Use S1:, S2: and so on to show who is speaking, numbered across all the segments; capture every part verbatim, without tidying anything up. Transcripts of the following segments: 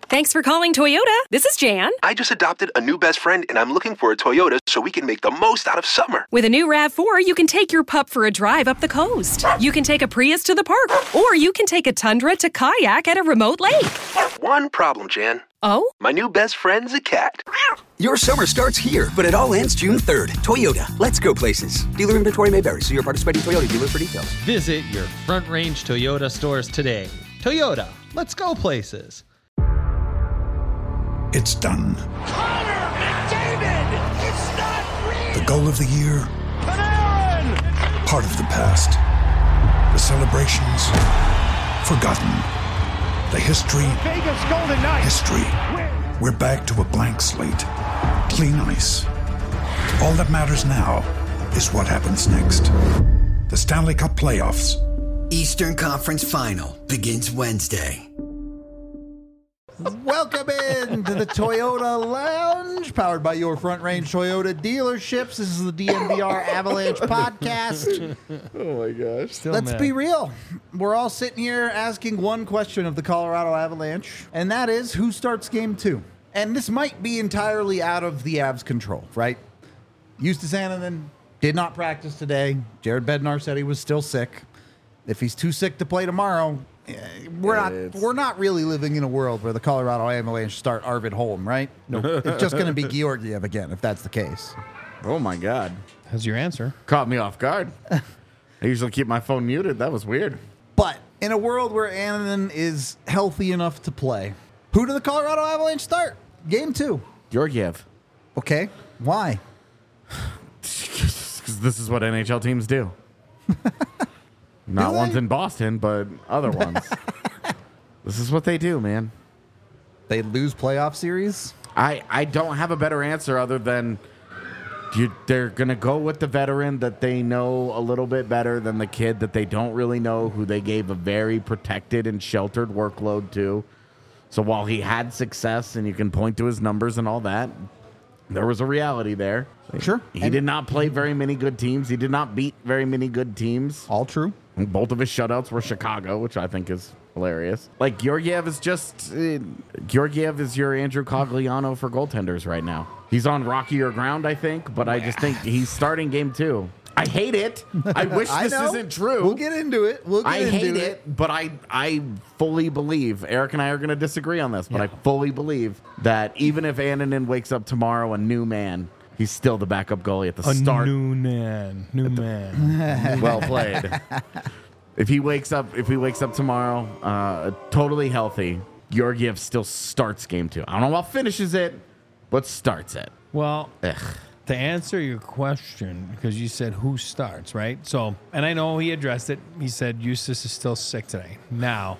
S1: Thanks for calling Toyota. This is Jan.
S2: I just adopted a new best friend, and I'm looking for a Toyota so we can make the most out of summer.
S1: With a new RAV four, you can take your pup for a drive up the coast. You can take a Prius to the park, or you can take a Tundra to kayak at a remote lake.
S2: One problem, Jan.
S1: Oh?
S2: My new best friend's a cat.
S3: Your summer starts here, but it all ends June third. Toyota, let's go places. Dealer inventory may vary. See your participating Toyota dealer for details.
S4: Visit your Front Range Toyota stores today. Toyota, let's go places.
S5: It's done.
S6: Connor McDavid! It's not real!
S5: The goal of the year.
S6: Panarin!
S5: Part of the past. The celebrations. Forgotten. The history.
S6: Vegas Golden Knights!
S5: History. We're back to a blank slate. Clean ice. All that matters now is what happens next. The Stanley Cup playoffs.
S7: Eastern Conference Final begins Wednesday.
S8: Welcome in to the Toyota Lounge, powered by your Front Range Toyota dealerships. This is the D N V R Avalanche podcast.
S9: Oh my gosh.
S8: Still Let's mad. be real. We're all sitting here asking one question of the Colorado Avalanche, and that is, who starts game two? And this might be entirely out of the Avs' control, right? Justus Annunen did not practice today. Jared Bednar said he was still sick. If he's too sick to play tomorrow, we're not it's... we're not really living in a world where the Colorado Avalanche start Arvid Holm, right? No, nope. It's just going to be Georgiev again, if that's the case.
S9: Oh my God,
S4: that's your answer.
S9: Caught me off guard. I usually keep my phone muted. That was weird.
S8: But in a world where Annunen is healthy enough to play, who do the Colorado Avalanche start? Game two.
S9: Georgiev.
S8: Okay, why?
S9: Because this is what N H L teams do. Not ones in Boston, but other ones. This is what they do, man.
S8: They lose playoff series?
S9: I, I don't have a better answer other than you, they're going to go with the veteran that they know a little bit better than the kid that they don't really know, who they gave a very protected and sheltered workload to. So while he had success and you can point to his numbers and all that, there was a reality there.
S8: Sure.
S9: He
S8: and
S9: did not play very many good teams. He did not beat very many good teams.
S8: All true.
S9: Both of his shutouts were Chicago, which I think is hilarious. Like, Georgiev is just... Uh, Georgiev is your Andrew Cogliano for goaltenders right now. He's on rockier ground, I think, but I just think he's starting game two. I hate it. I wish
S8: I
S9: this
S8: know.
S9: isn't true.
S8: We'll get into it. We'll get
S9: I
S8: into
S9: hate
S8: it.
S9: it, but I, I fully believe, Eric and I are going to disagree on this, but
S8: yeah.
S9: I fully believe that even if Annunen wakes up tomorrow a new man, he's still the backup goalie at the
S4: a
S9: start.
S4: A new man. New man.
S9: Well played. If he wakes up, if he wakes up tomorrow, uh, totally healthy, Georgiev still starts game two. I don't know about finishes it, but starts it.
S4: Well,
S9: Ugh.
S4: To answer your question, because you said who starts, right? So, and I know he addressed it. He said Justus is still sick today. Now,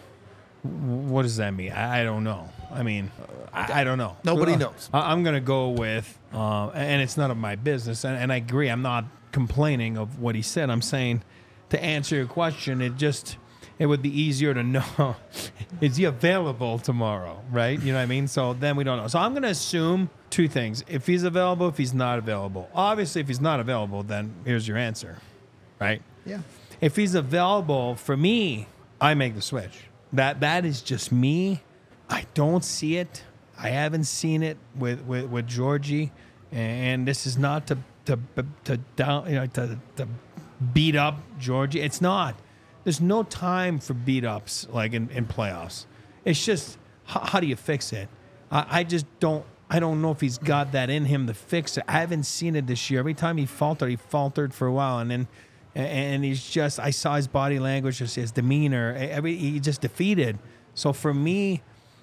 S4: what does that mean? I, I don't know. I mean, I, I don't know.
S8: Nobody
S4: uh,
S8: knows.
S4: I, I'm going to go with, uh, and it's none of my business. And, and I agree. I'm not complaining of what he said. I'm saying, to answer your question, it just, it would be easier to know, is he available tomorrow, right? You know what I mean? So then we don't know. So I'm going to assume two things. If he's available, if he's not available. Obviously, if he's not available, then here's your answer, right?
S8: Yeah.
S4: If he's available, for me, I make the switch. That That is just me. I don't see it. I haven't seen it with, with, with Georgie. And this is not to to to down, you know, to, to beat up Georgie. It's not. There's no time for beat ups like in, in playoffs. It's just how, how do you fix it? I, I just don't. I don't know if he's got that in him to fix it. I haven't seen it this year. Every time he faltered, he faltered for a while, and then and he's just. I saw his body language, just his demeanor. Every he just defeated. So for me,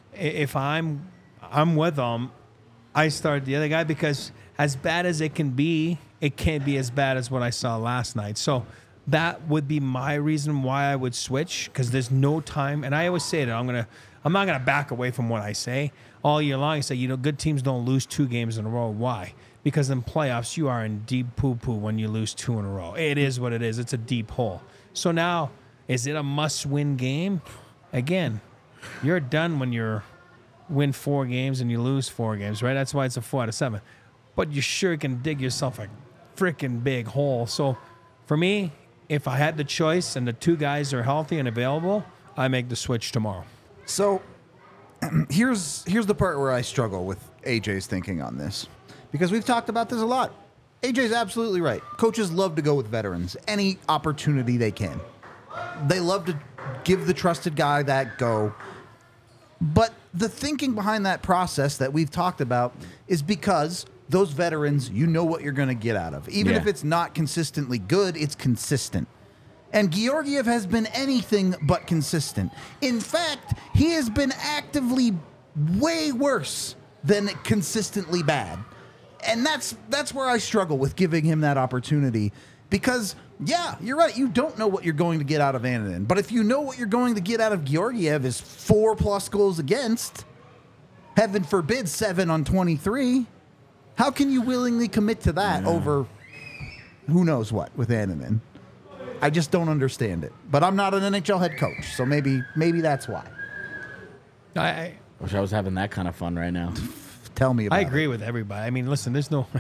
S4: if I'm I'm with him, I start the other guy because as bad as it can be, it can't be as bad as what I saw last night. So that would be my reason why I would switch, because there's no time. And I always say that I'm gonna, I'm not gonna back away from what I say all year long. I say, you know, good teams don't lose two games in a row. Why? Because in playoffs, you are in deep poo-poo when you lose two in a row. It is what it is. It's a deep hole. So now, is it a must-win game? Again, you're done when you're win four games and you lose four games, right? That's why it's a four out of seven. But you sure can dig yourself a freaking big hole. So for me, if I had the choice and the two guys are healthy and available, I make the switch tomorrow.
S8: So here's here's the part where I struggle with A J's thinking on this, because we've talked about this a lot. A J's absolutely right. Coaches love to go with veterans any opportunity they can. They love to give the trusted guy that go. But the thinking behind that process that we've talked about is because those veterans, you know what you're going to get out of. Even
S9: Yeah.
S8: if it's not consistently good, it's consistent. And Georgiev has been anything but consistent. In fact, he has been actively way worse than consistently bad. And that's that's where I struggle with giving him that opportunity. Because, yeah, you're right. You don't know what you're going to get out of Annunen. But if you know what you're going to get out of Georgiev is four-plus goals against, heaven forbid seven on twenty-three, how can you willingly commit to that yeah. over who knows what with Annunen? I just don't understand it. But I'm not an N H L head coach, so maybe maybe that's why.
S4: I, I
S9: wish I was having that kind of fun right now.
S8: Tell me about
S4: I agree
S8: it.
S4: with everybody. I mean, listen, there's no...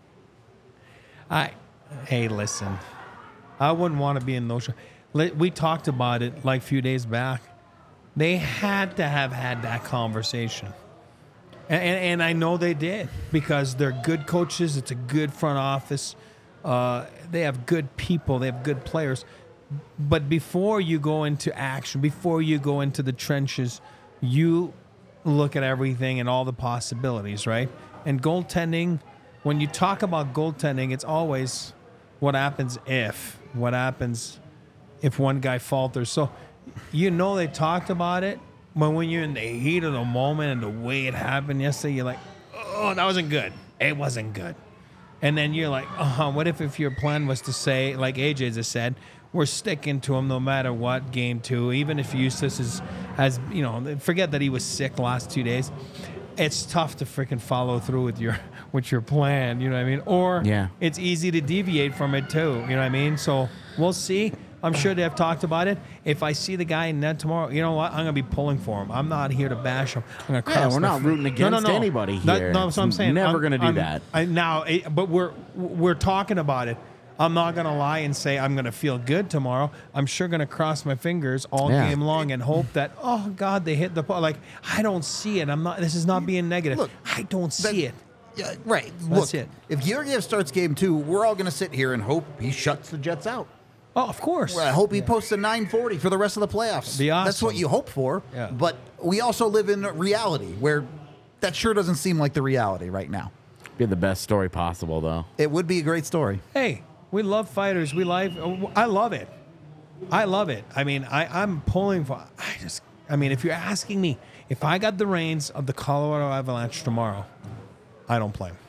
S4: I Hey, listen. I wouldn't want to be in those... Sh- we talked about it like a few days back. They had to have had that conversation. And, and, and I know they did because they're good coaches. It's a good front office. Uh, they have good people. They have good players. But before you go into action, before you go into the trenches, you look at everything and all the possibilities, right? And goaltending, when you talk about goaltending, it's always what happens if, what happens if one guy falters. So you know they talked about it, but when you're in the heat of the moment and the way it happened yesterday, you're like, oh, that wasn't good. It wasn't good. And then you're like, oh, what if, if your plan was to say, like A J just said, we're sticking to him no matter what, game two, even if Eustace is, has, you know, forget that he was sick last two days. It's tough to freaking follow through with your with your plan, you know what I mean? Or
S9: yeah.
S4: it's easy to deviate from it too, you know what I mean? So we'll see. I'm sure they have talked about it. If I see the guy in net tomorrow, you know what? I'm going to be pulling for him. I'm not here to bash him. I'm going to
S9: Yeah, we're not rooting against
S4: no, no, no.
S9: anybody here.
S4: That, no, that's what I'm saying.
S9: Never going to do
S4: I'm,
S9: that.
S4: I, now, it, but we're we're talking about it. I'm not going to lie and say I'm going to feel good tomorrow. I'm sure going to cross my fingers all
S9: Yeah.
S4: game long and hope that, oh, God, they hit the ball. Like, I don't see it. I'm not. This is not being negative.
S8: Look,
S4: I don't see it.
S8: Yeah, right.
S4: That's
S8: Look,
S4: it.
S8: if Georgiev starts game two, we're all going to sit here and hope he shuts the Jets out.
S4: Oh, of course.
S8: Well, I hope he posts a nine forty for the rest of the playoffs.
S4: Be awesome.
S8: That's what you hope for.
S4: Yeah.
S8: But we also live in reality where that sure doesn't seem like the reality right now.
S9: Be the best story possible, though.
S8: It would be a great story.
S4: Hey, we love fighters. We like. I love it. I love it. I mean, I, I'm pulling for. I just. I mean, if you're asking me, if I got the reins of the Colorado Avalanche tomorrow, I don't play.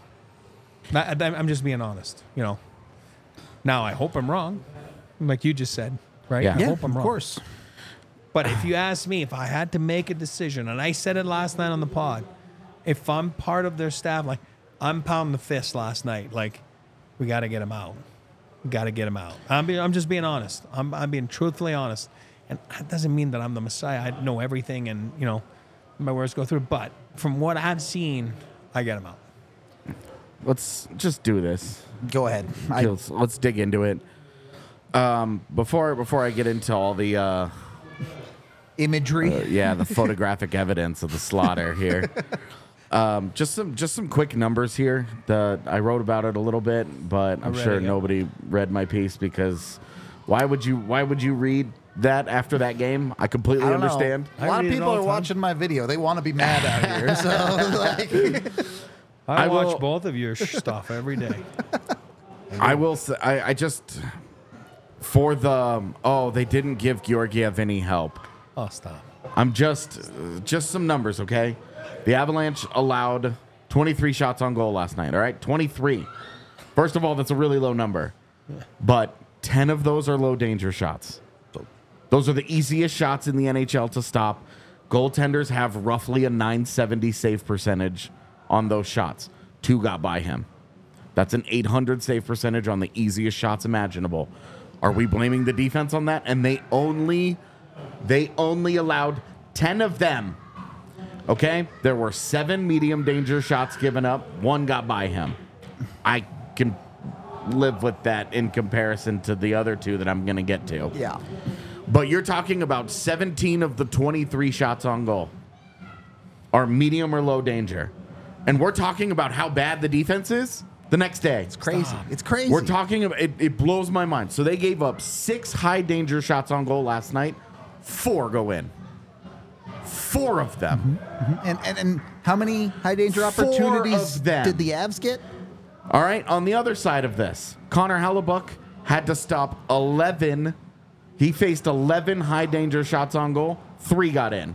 S4: I, I'm just being honest. You know. Now I hope I'm wrong, like you just said, right?
S9: Yeah.
S4: I
S8: Yeah,
S4: hope I'm
S8: of
S4: wrong.
S8: course.
S4: But if you ask me, if I had to make a decision, and I said it last night on the pod, if I'm part of their staff, like I'm pounding the fist last night, like we got to get him out. We got to get him out. I'm, be, I'm just being honest. I'm, I'm being truthfully honest. And that doesn't mean that I'm the Messiah. I know everything and, you know, my words go through. But from what I've seen, I get him out.
S9: Let's just do this.
S8: Go ahead. I,
S9: let's, let's dig into it. Um, before before I get into all the uh,
S8: imagery.
S9: uh, yeah, the photographic evidence of the slaughter here. Um, just some just some quick numbers here. The I wrote about it a little bit, but I'm
S4: read
S9: sure
S4: it, yeah.
S9: nobody read my piece because why would you why would you read that after that game? I completely
S8: I don't
S9: understand.
S8: know. A lot
S4: I
S8: of
S4: read it
S8: people
S4: all
S8: are
S4: the time.
S8: watching my video. They want to be mad out here. So, like,
S4: I,
S9: I
S4: watch
S9: will-
S4: both of your stuff every day.
S9: I will say, I, I just, for the, um, oh, they didn't give Georgiev any help.
S4: Oh, stop.
S9: I'm just, uh, just some numbers, okay? The Avalanche allowed twenty-three shots on goal last night, all right? twenty-three. First of all, that's a really low number. But ten of those are low danger shots. Those are the easiest shots in the N H L to stop. Goaltenders have roughly a nine seventy save percentage on those shots. Two got by him. That's an eight hundred save percentage on the easiest shots imaginable. Are we blaming the defense on that? And they only they only allowed ten of them. Okay? There were seven medium danger shots given up. One got by him. I can live with that in comparison to the other two that I'm going to get to.
S8: yeah.
S9: But you're talking about seventeen of the twenty-three shots on goal. are medium or low danger. And we're talking about how bad the defense is the next day.
S8: It's crazy. Stop. It's crazy.
S9: We're talking about it, it blows my mind. So they gave up six high danger shots on goal last night. Four go in. Four of them.
S8: Mm-hmm. Mm-hmm. And, and and how many high danger opportunities did the Avs get?
S9: All right. On the other side of this, Connor Hellebuck had to stop eleven. He faced eleven high danger shots on goal. Three got in.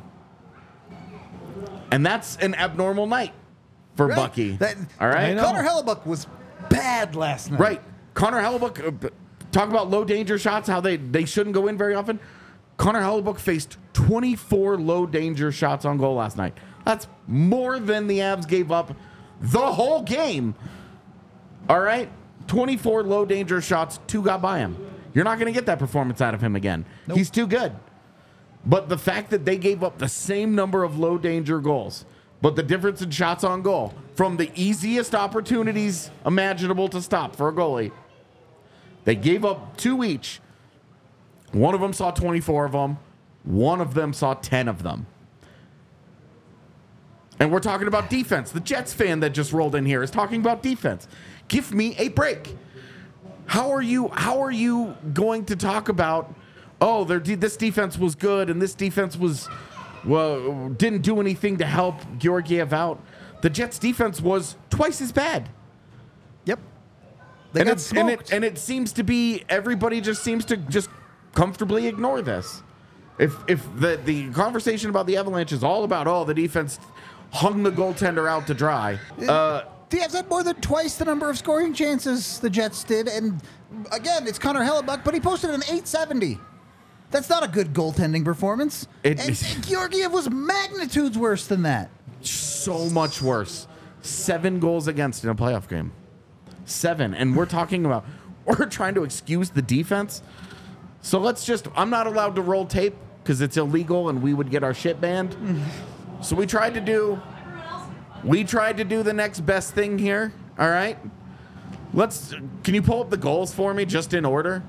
S9: And that's an abnormal night for
S8: right.
S9: Bucky.
S8: That,
S9: all right.
S8: Connor Hellebuck was bad last night.
S9: Right. Connor Hellebuck, uh, talk about low danger shots, how they, they shouldn't go in very often. Connor Hellebuck faced twenty-four low danger shots on goal last night. That's more than the Avs gave up the whole game. All right? twenty-four low danger shots, two got by him. You're not going to get that performance out of him again. Nope. He's too good. But the fact that they gave up the same number of low danger goals, but the difference in shots on goal from the easiest opportunities imaginable to stop for a goalie, they gave up two each. One of them saw twenty-four of them. One of them saw ten of them. And we're talking about defense. The Jets fan that just rolled in here is talking about defense. Give me a break. How are you? How are you going to talk about? Oh, their de- this defense was good, and this defense was well didn't do anything to help Georgiev out. The Jets' defense was twice as bad.
S8: Yep, they
S9: and
S8: got
S9: it,
S8: smoked.
S9: And it, and it seems to be everybody just seems to just comfortably ignore this. If if the the conversation about the Avalanche is all about oh the defense hung the goaltender out to dry. Uh,
S8: The Avs had more than twice the number of scoring chances the Jets did, and again, it's Connor Hellebuck, but he posted an eight seventy. That's not a good goaltending performance.
S9: It,
S8: and, and Georgiev was magnitudes worse than that.
S9: So much worse. Seven goals against in a playoff game. Seven. And we're talking about, we're trying to excuse the defense. So let's just, I'm not allowed to roll tape because it's illegal and we would get our shit banned. So we tried to do, we tried to do the next best thing here. All right. Let's, can you pull up the goals for me just in order?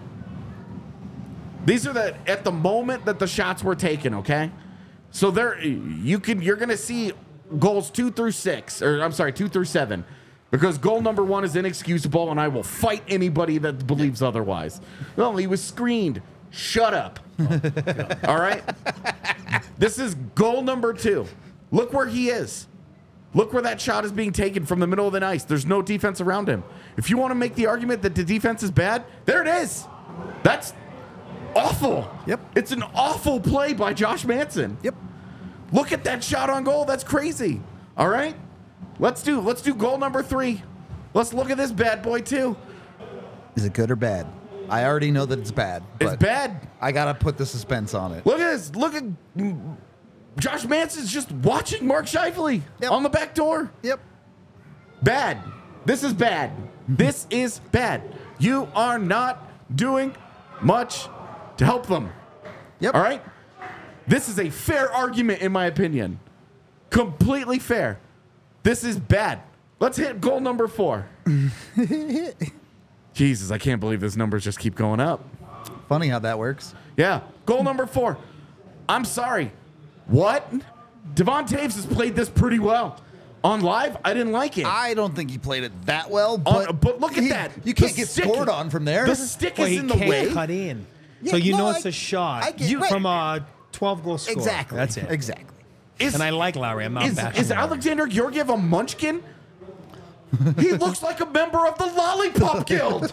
S9: These are the, at the moment that the shots were taken, okay? So there, you can, you're going to see goals two through six, or I'm sorry, two through seven, because goal number one is inexcusable, and I will fight anybody that believes otherwise. Well, he was screened. Shut up. All right? This is goal number two. Look where he is. Look where that shot is being taken from the middle of the ice. There's no defense around him. If you want to make the argument that the defense is bad, there it is. That's awful.
S8: Yep.
S9: It's an awful play by Josh Manson.
S8: Yep.
S9: Look at that shot on goal. That's crazy. All right? Let's do let's do goal number three. Let's look at this bad boy too.
S8: Is it good or bad? I already know that it's bad.
S9: It's bad.
S8: I gotta put the suspense on it.
S9: Look at this. Look at Josh Manson's just watching Mark Scheifele yep. on the back door.
S8: Yep.
S9: Bad. This is bad. This is bad. You are not doing much to help them.
S8: Yep.
S9: All right? This is a fair argument, in my opinion. Completely fair. This is bad. Let's hit goal number four. Jesus, I can't believe those numbers just keep going up.
S8: Funny how that works.
S9: Yeah. Goal number four. I'm sorry. What? Devon Taves has played this pretty well. On live, I didn't like it.
S8: I don't think he played it that well, but,
S9: on, but look at
S8: he,
S9: that.
S8: You can't
S9: the
S8: get
S9: stick,
S8: scored on from there.
S9: The stick
S4: well,
S9: is
S4: he
S9: in the
S4: can't
S9: way.
S4: cut in.
S8: Yeah,
S4: so you
S8: no,
S4: know
S8: I-
S4: it's a shot
S8: I get-
S4: you,
S8: right.
S4: from a twelve-goal score.
S8: Exactly.
S4: That's it.
S8: Exactly.
S9: Is,
S4: And I like Lowry. I'm not
S9: is,
S4: bashing
S9: is
S4: Lowry.
S9: Alexander Georgiev a munchkin? He looks like a member of the Lollipop Guild.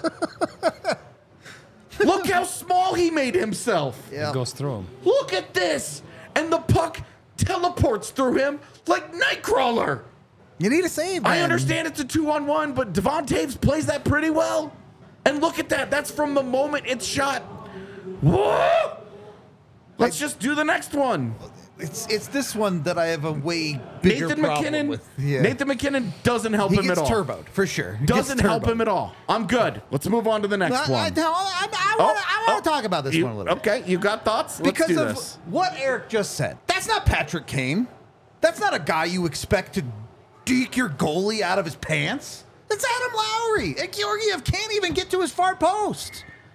S9: Look how small he made himself.
S8: Yeah.
S4: It goes through him.
S9: Look at this. And the puck teleports through him like Nightcrawler.
S8: You need a save, man.
S9: I understand it's a two-on-one, but Devon Taves plays that pretty well. And look at that. That's from the moment it's shot. Whoa! Let's just do the next one.
S8: It's it's this one that I have a way bigger
S9: Nathan
S8: problem
S9: McKinnon.
S8: with. Yeah.
S9: Nathan McKinnon doesn't help
S8: he
S9: him
S8: gets
S9: at all.
S8: turboed, for sure. He
S9: Doesn't
S8: gets
S9: help
S8: turboed.
S9: him at all. I'm good. Let's move on to the next
S8: I, I,
S9: one.
S8: no, I, I,
S9: Oh,
S8: want to
S9: oh,
S8: talk about this
S9: you-
S8: one a little bit.
S9: Okay, you got thoughts?
S8: Because
S9: Let's do
S8: of
S9: this.
S8: what Eric just said. That's not Patrick Kane. That's not a guy you expect to deke your goalie out of his pants. That's Adam Lowry. And Georgiev can't even get to his far post.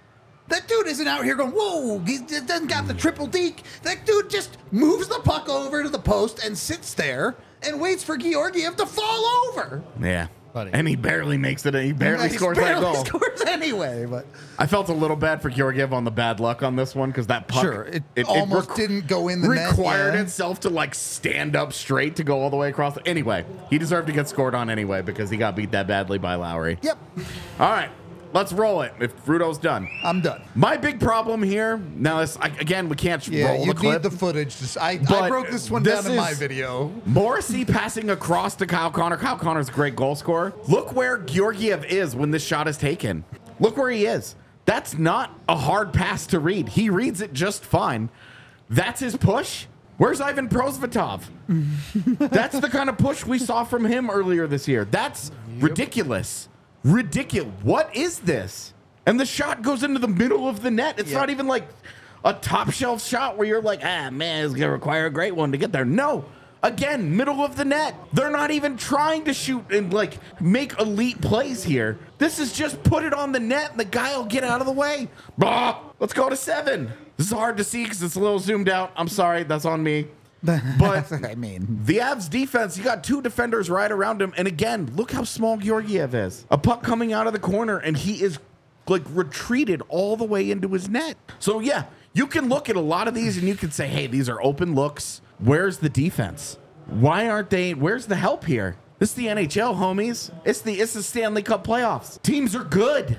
S8: That dude isn't out here going, whoa, he doesn't got the triple deke. That dude just moves the puck over to the post and sits there and waits for Georgiev to fall over.
S9: Yeah.
S4: Buddy.
S9: And he barely makes it. He barely
S8: He
S9: scores
S8: barely
S9: that goal.
S8: scores anyway, but
S9: I felt a little bad for Georgiev on the bad luck on this one because that puck
S8: Sure, it almost
S9: requ-
S8: didn't go in the net,
S9: required
S8: yeah.
S9: itself to like stand up straight to go all the way across. Anyway, he deserved to get scored on anyway because he got beat that badly by Lowry.
S8: Yep.
S9: All right, let's roll it. If Rudo's done,
S8: I'm done.
S9: My big problem here now is I, again we can't
S8: Yeah,
S9: roll
S8: you
S9: the clip.
S8: need the footage. To, I, I
S9: But
S8: broke this one
S9: this
S8: down in my
S9: is-
S8: video.
S9: Morrissey passing across to Kyle Connor. Kyle Connor's a great goal scorer. Look where Georgiev is when this shot is taken. Look where he is. That's not a hard pass to read. He reads it just fine. That's his push. Where's Ivan Prosvetov? That's the kind of push we saw from him earlier this year. That's ridiculous. Ridiculous. What is this? And the shot goes into the middle of the net. It's
S8: Yeah.
S9: not even like a top shelf shot where you're like, ah, man, it's going to require a great one to get there. No. Again, middle of the net. They're not even trying to shoot and like make elite plays here. This is just put it on the net and the guy will get out of the way. Bah, let's go to seven. This is hard to see because it's a little zoomed out. I'm sorry. That's on me. But
S8: I mean,
S9: the Avs defense, you got two defenders right around him. And again, look how small Georgiev is. A puck coming out of the corner and he is like retreated all the way into his net. So yeah, you can look at a lot of these and you can say, hey, these are open looks. Where's the defense? Why aren't they? Where's the help here? This is the N H L, homies. It's the it's the Stanley Cup playoffs. Teams are good.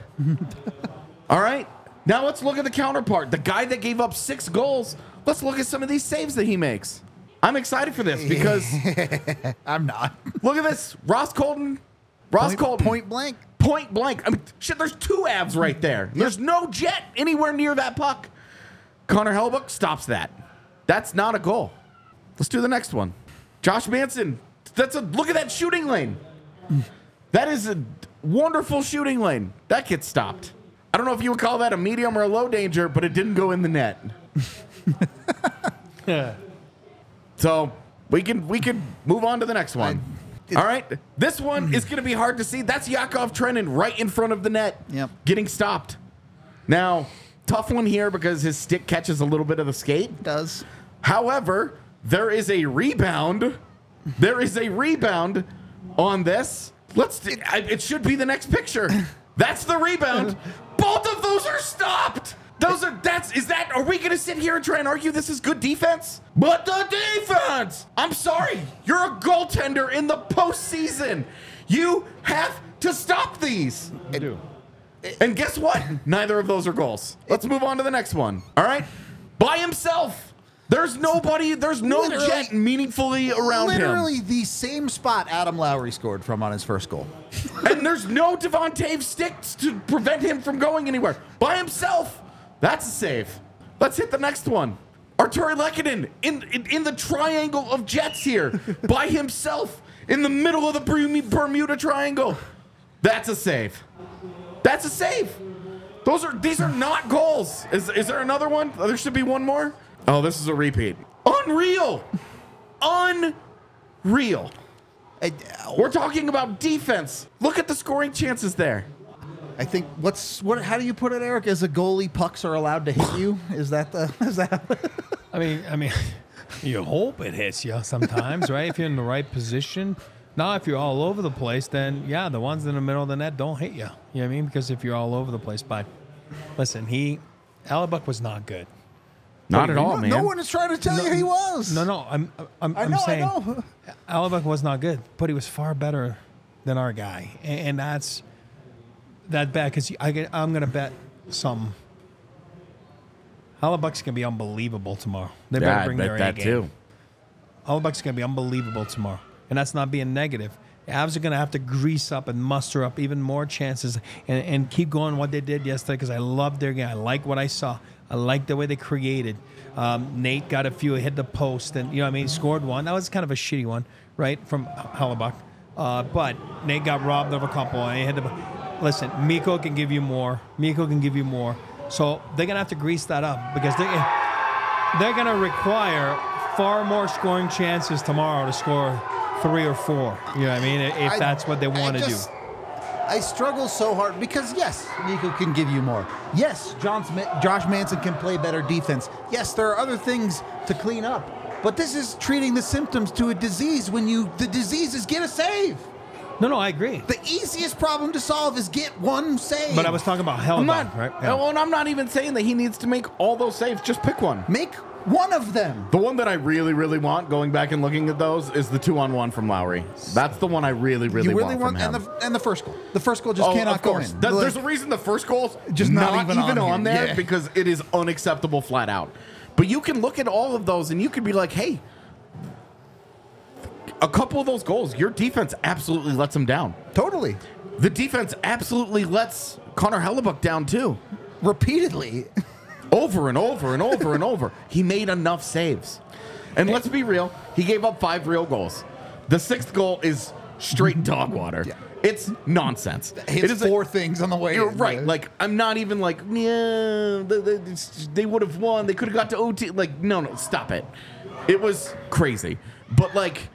S9: All right. Now let's look at the counterpart. The guy that gave up six goals. Let's look at some of these saves that he makes. I'm excited for this because
S8: I'm not.
S9: look at this. Ross Colton. Ross
S8: Point,
S9: Colton.
S8: point blank.
S9: Point blank. I mean, shit, there's two Avs right there. There's no jet anywhere near that puck. Connor Hellebuyck stops that. That's not a goal. Let's do the next one. Josh Manson. That's a look at that shooting lane. That is a wonderful shooting lane. That gets stopped. I don't know if you would call that a medium or a low danger, but it didn't go in the net. So we can we can move on to the next one.
S8: I,
S9: All right. This one is going to be hard to see. That's Yakov Trenin right in front of the net.
S8: Yep.
S9: Getting stopped. Now, tough one here because his stick catches a little bit of the skate.
S8: Does.
S9: However, there is a rebound. There is a rebound on this. Let's. It, it should be the next picture. That's the rebound. Both of those are stopped. Those are. That's. Is that? Are we gonna sit here and try and argue this is good defense? But the defense. I'm sorry. You're a goaltender in the postseason. You have to stop these.
S4: I do.
S9: And guess what? Neither of those are goals. Let's move on to the next one. All right. By himself. There's nobody, there's no
S8: Literally-
S9: jet meaningfully around
S8: Literally
S9: him.
S8: the same spot Adam Lowry scored from on his first goal.
S9: And there's no Devontae sticks to prevent him from going anywhere. By himself. That's a save. Let's hit the next one. Arturi Lehkonen in, in, in the triangle of jets here. By himself. In the middle of the Bermuda Triangle. That's a save. That's a save. Those are, these are not goals. Is, is there another one? There should be one more. Oh, this is a repeat. Unreal. Unreal.
S8: I,
S9: We're talking about defense. Look at the scoring chances there.
S8: I think what's what? How do you put it, Eric? As a goalie, pucks are allowed to hit you. Is that the? Is that?
S4: I mean, I mean, you hope it hits you sometimes, right? If you're in the right position. Now, if you're all over the place, then yeah, the ones in the middle of the net don't hit you. You know what I mean? Because if you're all over the place, but listen, he, Hellebuyck was not good.
S9: Not at all,
S8: no,
S9: man.
S8: no one is trying to tell
S4: No,
S8: you he was.
S4: No, no, I'm, I'm,
S8: I
S4: I'm
S8: know,
S4: saying
S8: I know.
S4: Hellebuyck was not good, but he was far better than our guy, and, and that's that bad because I get, I'm gonna bet some. Hellebuyck's gonna be unbelievable tomorrow. They better
S9: Yeah, I
S4: bring
S9: bet
S4: their A
S9: that
S4: game.
S9: too.
S4: Hellebuyck's going to be unbelievable tomorrow. And that's not being negative. The Avs are going to have to grease up and muster up even more chances and, and keep going what they did yesterday because I love their game. I like what I saw. I like the way they created. Um, Nate got a few, hit the post, and, you know what I mean, scored one. That was kind of a shitty one, right, from Hellebuyck. Uh, but Nate got robbed of a couple. And he had to, listen, Mikko can give you more. Mikko can give you more. So they're going to have to grease that up because they, they're going to require far more scoring chances tomorrow to score three or four. You know what I mean? If
S8: I-
S4: that's what they want
S8: I
S4: to do.
S8: just- I struggle so hard because, yes, Nico can give you more. Yes, John Smith, Josh Manson can play better defense. Yes, there are other things to clean up. But this is treating the symptoms to a disease when you the disease is get a save.
S4: No, no, I agree.
S8: The easiest problem to solve is get one save.
S4: But I was talking about
S9: I'm
S4: Hellebuck,
S9: not,
S4: right?
S9: well, and I'm not even saying that he needs to make all those saves. Just pick one.
S8: Make one of them.
S9: The one that I really, really want, going back and looking at those, is the two-on-one from Lowry. That's the one I really, really,
S8: you really
S9: want,
S8: want,
S9: from
S8: and
S9: him.
S8: the and the first goal. The first goal just
S9: Oh,
S8: cannot
S9: of
S8: go
S9: course.
S8: in.
S9: Th-
S8: Like,
S9: there's a reason the first goal's
S8: Just not
S9: not,
S8: even
S9: even,
S8: on
S9: on,
S8: here.
S9: there
S8: Yeah.
S9: because it is unacceptable flat out. But you can look at all of those and you could be like, hey, a couple of those goals, your defense absolutely lets them down.
S8: Totally.
S9: The defense absolutely lets Connor Hellebuck down too.
S8: Repeatedly.
S9: Over and over and over and over. He made enough saves. And let's be real, he gave up five real goals. The sixth goal is straight dog water.
S8: Yeah.
S9: It's nonsense.
S8: Hits
S9: it is
S8: four
S9: a,
S8: things on the way
S9: You're
S8: in.
S9: right. Like, I'm not even like, yeah, they, they, they would have won. They could have got to O T. Like, no, no, stop it. It was crazy. But like,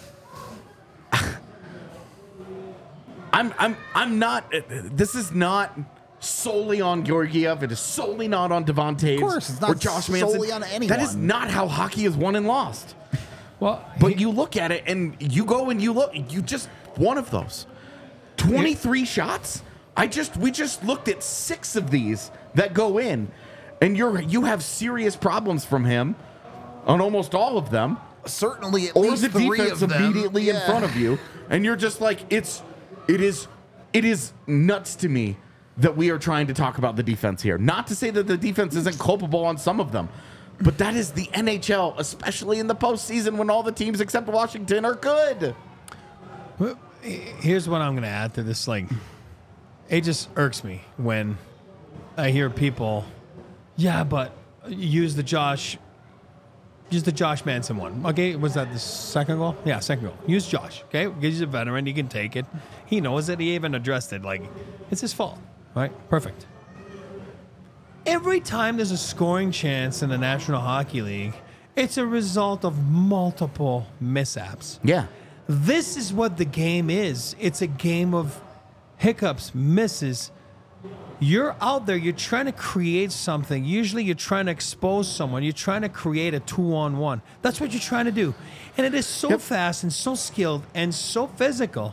S9: I'm, I'm, I'm not. This is not solely on Georgiev. It is solely not on Devontae.
S8: Of course, it's not
S9: or Josh Manson.
S8: solely on anyone.
S9: That is not how hockey is won and lost.
S4: Well,
S9: But
S4: he-
S9: you look at it and you go and you look. You just one of those. twenty-three shots. I just we just looked at six of these that go in, and you're you have serious problems from him on almost all of them.
S8: Certainly at
S9: Or
S8: least
S9: the
S8: three
S9: defense
S8: of them.
S9: immediately in
S8: Yeah.
S9: front of you, and you're just like, it's, it is, it is nuts to me that we are trying to talk about the defense here. Not to say that the defense isn't culpable on some of them, but that is the N H L, especially in the postseason when all the teams except Washington are good.
S4: Here's what I'm going to add to this. Like, it just irks me when I hear people, yeah, but use the Josh, use the Josh Manson one. Okay, was that the second goal? Yeah, second goal. Use Josh. Okay, he's a veteran. He can take it. He knows it. He even addressed it. Like, it's his fault. Right? Perfect. Every time there's a scoring chance in the National Hockey League, it's a result of multiple mishaps.
S9: Yeah.
S4: This is what the game is. It's a game of hiccups, misses. You're out there, you're trying to create something. Usually you're trying to expose someone. You're trying to create a two-on-one. That's what you're trying to do. And it is so
S9: Yep.
S4: fast and so skilled and so physical.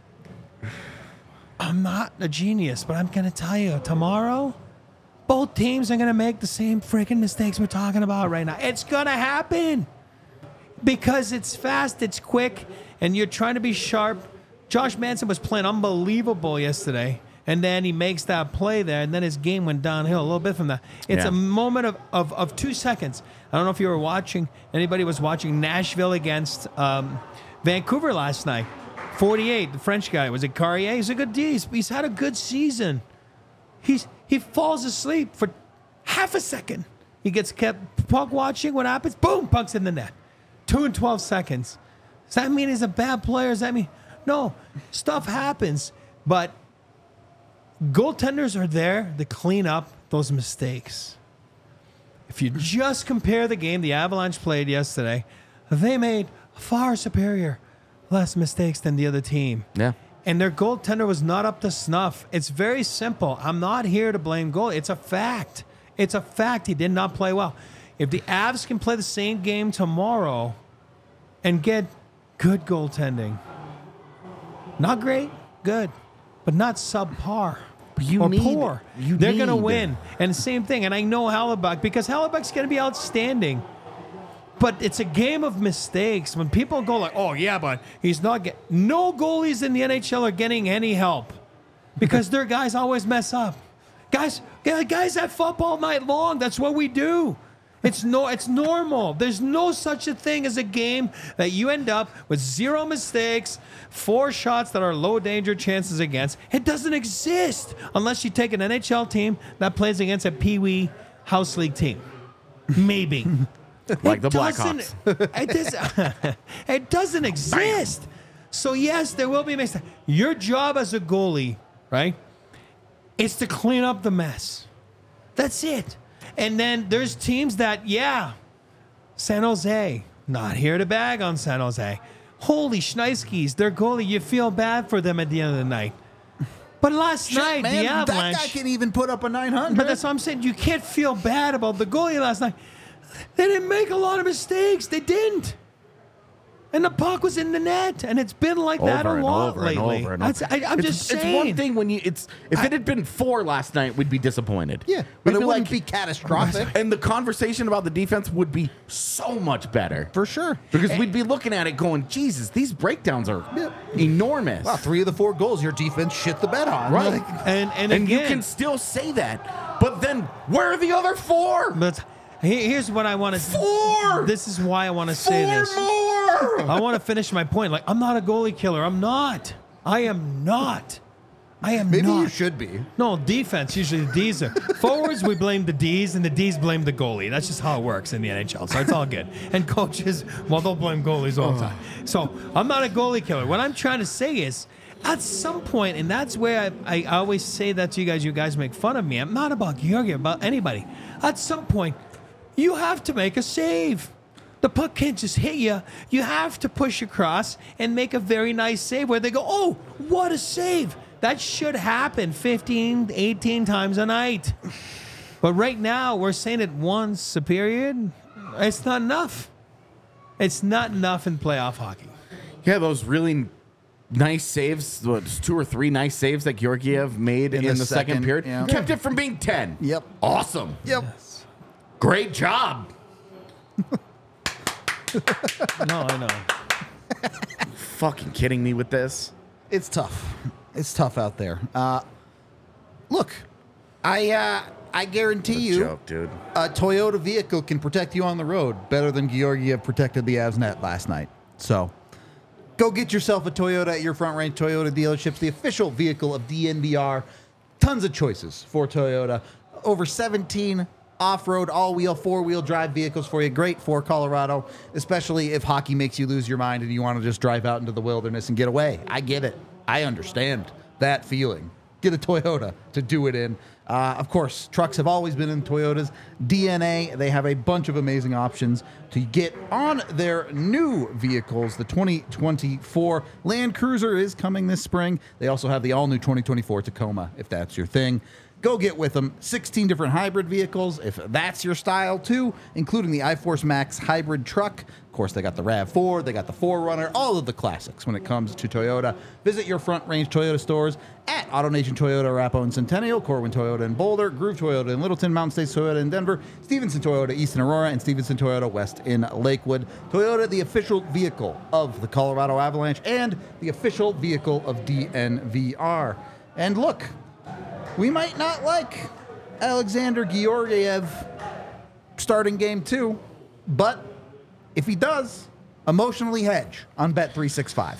S4: I'm not a genius, but I'm going to tell you, tomorrow, both teams are going to make the same freaking mistakes we're talking about right now. It's going to happen. Because it's fast, it's quick, and you're trying to be sharp. Josh Manson was playing unbelievable yesterday, and then he makes that play there, and then his game went downhill a little bit from that. It's
S9: Yeah.
S4: a moment of, of, of two seconds. I don't know if you were watching, anybody was watching Nashville against um, Vancouver last night. forty-eight, the French guy. Was it Carrier? He's a good D. He's, he's had a good season. He's He falls asleep for half a second. He gets kept puck watching. What happens? Boom, puck's in the net. Two and twelve seconds. Does that mean he's a bad player? Does that mean no? Stuff happens, but goaltenders are there to clean up those mistakes. If you just compare the game the Avalanche played yesterday, they made far superior, less mistakes than the other team.
S9: Yeah.
S4: And their goaltender was not up to snuff. It's very simple. I'm not here to blame goal. It's a fact. It's a fact. He did not play well. If the Avs can play the same game tomorrow and get good goaltending, not great, good, but not subpar
S9: But you
S4: or
S9: need-
S4: poor,
S9: you
S4: they're going to
S9: need-
S4: win. And same thing. And I know Hellebuck because Hellebuck's going to be outstanding. But it's a game of mistakes. When people go like, oh, yeah, but he's not getting... No goalies in the N H L are getting any help because their guys always mess up. Guys, guys have football night long. That's what we do. It's no, it's normal. There's no such a thing as a game that you end up with zero mistakes, four shots that are low danger chances against. It doesn't exist unless you take an N H L team that plays against a Pee Wee House League team. Maybe.
S9: Like
S4: It
S9: the
S4: doesn't-
S9: Blackhawks.
S4: It, does, it doesn't exist. So, yes, there will be mistakes. Your job as a goalie, right, is to clean up the mess. That's it. And then there's teams that, yeah, San Jose, not here to bag on San Jose. Holy Schneiskeys, their goalie, you feel bad for them at the end of the night. But last
S8: Shit,
S4: night,
S8: man,
S4: the Avalanche.
S8: that guy can even put up a nine hundred.
S4: But that's what I'm saying. You can't feel bad about the goalie last night. They didn't make a lot of mistakes. They didn't. And the puck was in the net, and it's been like that
S9: Over
S4: a
S9: and
S4: lot
S9: over and
S4: lately.
S9: over and over.
S4: That's- I, I'm
S9: it's,
S4: just saying.
S9: It's one thing when you. It's if it had been four last night, we'd be disappointed.
S8: Yeah, but
S9: We'd
S8: it
S9: be
S8: wouldn't
S9: like,
S8: be catastrophic.
S9: and the conversation about the defense would be so much better.
S8: For sure.
S9: Because we'd be looking at it going, Jesus, these breakdowns are enormous.
S8: Wow, three of the four goals your defense shit the bed on.
S9: Right.
S8: Like,
S4: And and,
S9: And
S4: again,
S9: you can still say that. But then where are the other four?
S4: But he- here's what I want to.
S9: Four!
S4: This is why I want to say
S9: Four
S4: this.
S9: more!
S4: I want to finish my point. Like, I'm not a goalie killer. I'm not. I am not. I am
S8: maybe
S4: not.
S8: you should be.
S4: No, defense, usually the D's are. Forwards, we blame the D's, and the D's blame the goalie. That's just how it works in the N H L, so it's all good. And coaches, well, they'll blame goalies all the time. So I'm not a goalie killer. What I'm trying to say is, at some point, and that's where I, I always say that to you guys, you guys make fun of me. I'm not about Georgiev, about anybody. At some point, you have to make a save. The puck can't just hit you. You have to push across and make a very nice save where they go, oh, what a save. That should happen fifteen, eighteen times a night. But right now, we're saying it once a period. It's not enough. It's not enough in playoff hockey.
S9: Yeah, those really nice saves, what, two or three nice saves that Georgiev made in,
S8: In
S9: the,
S8: the
S9: second,
S8: second,
S9: period
S8: yeah.
S9: kept it from being ten.
S8: Yep.
S9: Awesome.
S8: Yep.
S9: Great job.
S4: No, I know.
S9: Fucking kidding me with this?
S8: It's tough. It's tough out there. Uh, look, I uh, I guarantee you,
S9: Joke, dude.
S8: a Toyota vehicle can protect you on the road better than Georgiev protected the Avs net last night. So, go get yourself a Toyota at your Front Range Toyota dealerships, the official vehicle of D N V R. Tons of choices for Toyota. Over seventeen off-road, all-wheel, four-wheel drive vehicles for you. Great for Colorado, especially if hockey makes you lose your mind and you want to just drive out into the wilderness and get away. I get it. I understand that feeling. Get a Toyota to do it in. Uh, of course, trucks have always been in Toyota's D N A. They have a bunch of amazing options to get on their new vehicles. The twenty twenty-four Land Cruiser is coming this spring. They also have the all-new twenty twenty-four Tacoma, if that's your thing. Go get with them. sixteen different hybrid vehicles, if that's your style too, including the iForce Max hybrid truck. Of course, they got the RAV four, they got the four runner, all of the classics when it comes to Toyota. Visit your Front Range Toyota stores at AutoNation Toyota, Arapahoe and Centennial, Corwin Toyota in Boulder, Groove Toyota in Littleton, Mountain States Toyota in Denver, Stevenson Toyota East in Aurora, and Stevenson Toyota West in Lakewood. Toyota, the official vehicle of the Colorado Avalanche and the official vehicle of D N V R. And look, we might not like Alexander Georgiev starting game two, but if he does, emotionally hedge on Bet three sixty-five.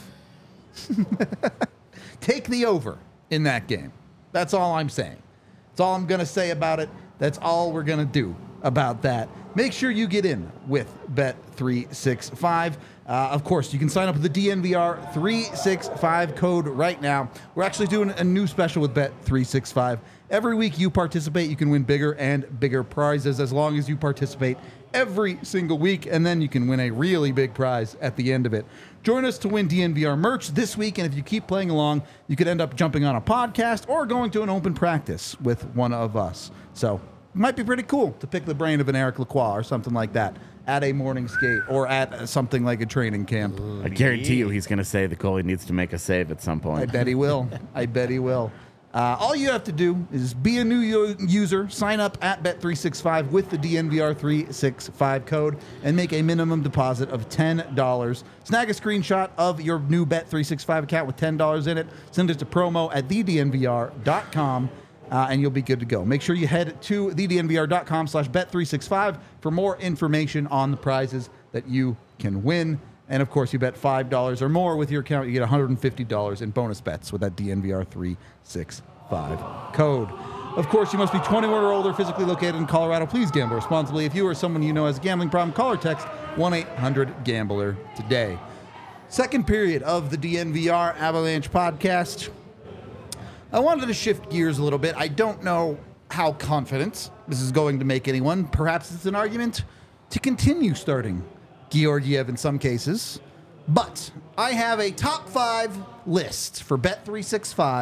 S8: Take the over in that game. That's all I'm saying. That's all I'm going to say about it. That's all we're going to do about that. Make sure you get in with Bet three sixty-five. Uh, of course, you can sign up with the D N V R three sixty-five code right now. We're actually doing a new special with Bet three sixty-five. Every week you participate, you can win bigger and bigger prizes as long as you participate every single week, and then you can win a really big prize at the end of it. Join us to win D N V R merch this week, and if you keep playing along, you could end up jumping on a podcast or going to an open practice with one of us. So it might be pretty cool to pick the brain of an Eric Lacroix or something like that at a morning skate or at something like a training camp.
S9: I guarantee you he's going to say the goalie needs to make a save at some point.
S8: I bet he will. I bet he will. Uh, all you have to do is be a new u- user, sign up at Bet three sixty-five with the D N V R three sixty-five code, and make a minimum deposit of ten dollars. Snag a screenshot of your new Bet three sixty-five account with ten dollars in it. Send it to promo at the d n v r dot com, uh, and you'll be good to go. Make sure you head to the d n v r dot com slash bet three sixty-five for more information on the prizes that you can win. And, of course, you bet five dollars or more with your account, you get one hundred fifty dollars in bonus bets with that D N V R three sixty-five code. Of course, you must be twenty-one or older, physically located in Colorado. Please gamble responsibly. If you or someone you know has a gambling problem, call or text one eight hundred gambler today. Second period of the D N V R Avalanche podcast. I wanted to shift gears a little bit. I don't know how confident this is going to make anyone. Perhaps it's an argument to continue starting Georgiev in some cases. But I have a top five list for Bet three sixty-five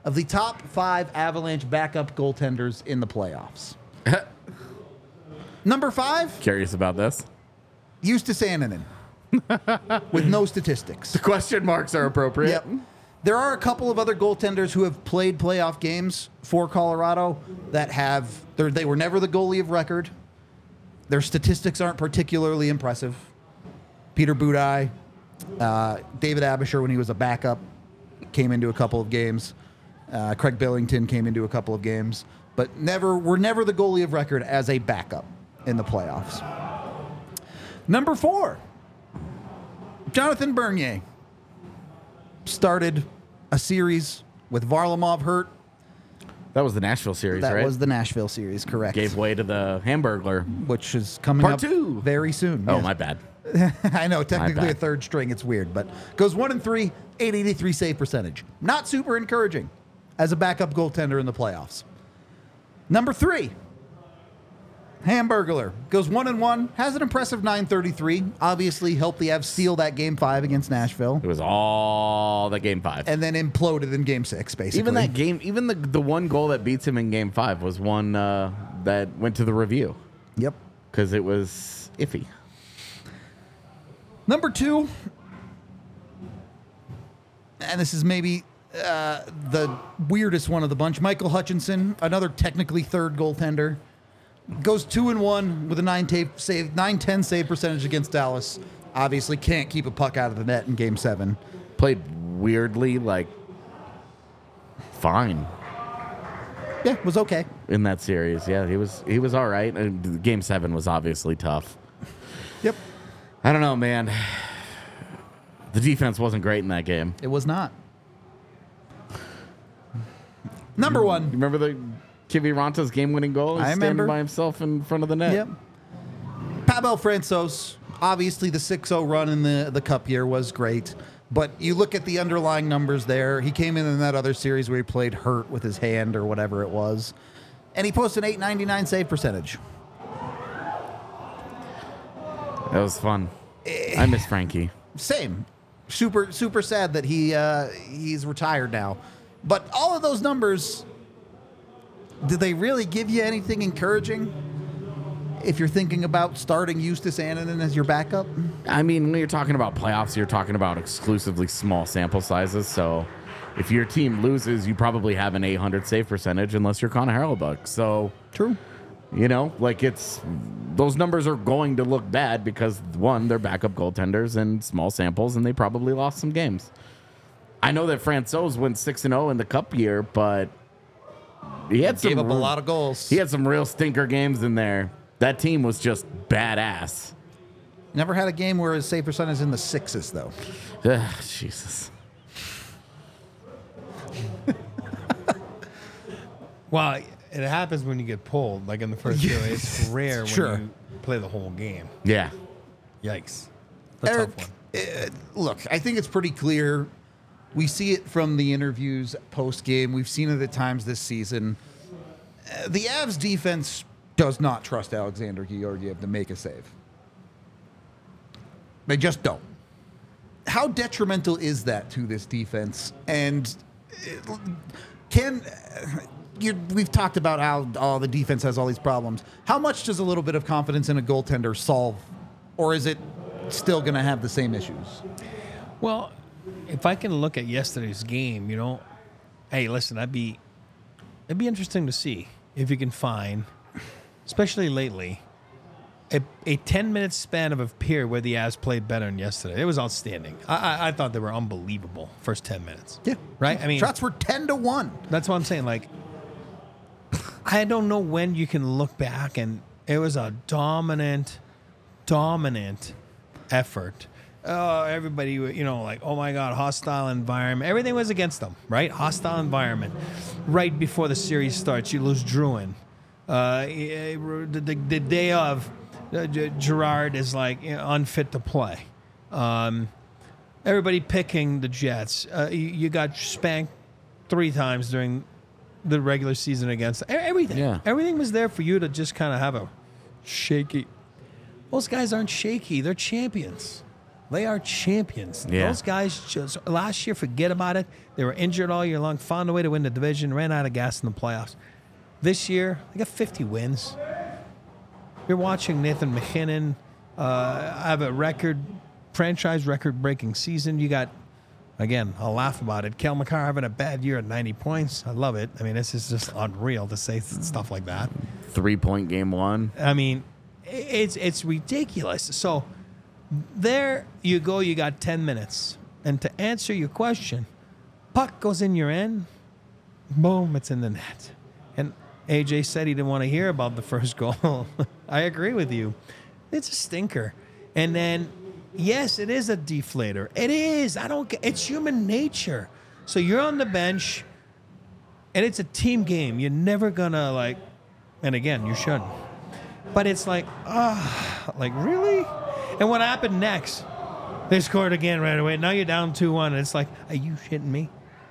S8: of the top five Avalanche backup goaltenders in the playoffs. Number five,
S9: Curious about this.
S8: Justus Annunen, with no statistics.
S9: The question marks are appropriate.
S8: Yep. There are a couple of other goaltenders who have played playoff games for Colorado that have, they were never the goalie of record. Their statistics aren't particularly impressive. Peter Budaj, uh, David Abisher when he was a backup came into a couple of games. Uh, Craig Billington came into a couple of games, but never were never the goalie of record as a backup in the playoffs. Number four, Jonathan Bernier started a series with Varlamov hurt.
S9: That was the Nashville series,
S8: That
S9: right?
S8: was the Nashville series, correct.
S9: Gave way to the Hamburglar.
S8: Which is coming
S9: Part
S8: up
S9: two.
S8: very soon.
S9: Oh,
S8: yes.
S9: my bad.
S8: I know, technically
S9: bad.
S8: a third string. It's weird, but goes one and three, eight eighty-three save percentage. Not super encouraging as a backup goaltender in the playoffs. Number three, Hamburglar goes one and one, has an impressive nine thirty-three. Obviously, helped the Avs steal that game five against Nashville,
S9: It was all the game five.
S8: and then imploded in game six. Basically,
S9: even that game, even the the one goal that beats him in game five was one uh, that went to the review
S8: Yep.
S9: because it was iffy.
S8: Number two, and this is maybe uh, the weirdest one of the bunch, Michael Hutchinson, another technically third goaltender, goes two and one with a nine tape save, nine ten save percentage against Dallas. Obviously, can't keep a puck out of the net in Game Seven.
S9: Played weirdly, like fine
S8: Yeah, was okay.
S9: in that series. Yeah, he was he was all right. And game seven was obviously tough.
S8: Yep,
S9: I don't know, man. The defense wasn't great in that game.
S8: it was not. Number one.
S9: You remember the Kiviranta's game-winning goal? He's
S8: I
S9: standing
S8: remember.
S9: by himself in front of the net.
S8: Yep. Pavel Francouz, obviously the six oh run in the, the Cup year was great, but you look at the underlying numbers there. He came in in that other series where he played hurt with his hand or whatever it was, and he posted an eight ninety-nine save percentage.
S9: That was fun. I miss Frankie.
S8: Same. Super, super sad that he uh, he's retired now. But all of those numbers, did they really give you anything encouraging if you're thinking about starting Justus Annunen as your backup?
S9: I mean, when you're talking about playoffs, you're talking about exclusively small sample sizes. So if your team loses, you probably have an eight hundred save percentage unless you're Connor Hellebuyck. So,
S8: True.
S9: you know, like it's those numbers are going to look bad because, one, they're backup goaltenders and small samples, and they probably lost some games. I know that Francouz went six and oh in the Cup year, but he had some
S8: Gave up a
S9: real-
S8: lot of goals.
S9: He had some real stinker games in there. That team was just badass.
S8: Never had a game where his save percentage is in the sixes, though.
S9: Ugh, Jesus.
S4: Well, it happens when you get pulled, like in the first two. It's rare when
S8: Sure.
S4: you play the whole game.
S9: Yeah.
S4: Yikes. A
S8: Eric,
S4: tough one.
S8: uh, look, I think it's pretty clear. We see it from the interviews post game. We've seen it at times this season. Uh, the Avs defense does not trust Alexander Georgiev to make a save. They just don't. How detrimental is that to this defense? And uh, can you, we've talked about how oh, the defense has all these problems. How much does a little bit of confidence in a goaltender solve, or is it still going to have the same issues?
S4: Well, if I can look at yesterday's game, you know, hey, listen, that'd be it'd be interesting to see if you can find, especially lately, a, a ten-minute span of a period where the Avs played better than yesterday. It was outstanding. I, I, I thought they were unbelievable first ten minutes.
S8: Yeah.
S4: Right? I mean,
S8: Shots were ten to one.
S4: that's what I'm saying. Like, I don't know when you can look back and it was a dominant, dominant effort. Oh, everybody, you know, like, oh my God, hostile environment. Everything was against them, right? Hostile environment. Right before the series starts, you lose Druin. Uh, the, the, the day of, uh, Gerard is like, you know, unfit to play. Um, everybody picking the Jets. Uh, you, you got spanked three times during the regular season against everything.
S9: Yeah.
S4: Everything was there for you to just kind of have a shaky. Those guys aren't shaky. They're champions. They are champions.
S9: Yeah.
S4: Those guys just last year, forget about it. They were injured all year long, found a way to win the division, ran out of gas in the playoffs. This year, they got fifty wins. You're watching Nathan McKinnon uh, have a record, franchise record-breaking season. You got, again, I'll laugh about it, Kel McCarr having a bad year at ninety points. I love it. I mean, this is just unreal to say stuff like that.
S9: Three-point game one.
S4: I mean, it's it's ridiculous. So there you go. You got ten minutes. And to answer your question, puck goes in your end. Boom, it's in the net. And A J said he didn't want to hear about the first goal. I agree with you. It's a stinker. And then, yes, it is a deflator. It is. I don't get it's human nature. So you're on the bench, and it's a team game. You're never going to, like, and again, you shouldn't. But it's like, ah, oh, like, really? And what happened next? They scored again right away. Now you're down two one. And it's like, are you shitting me?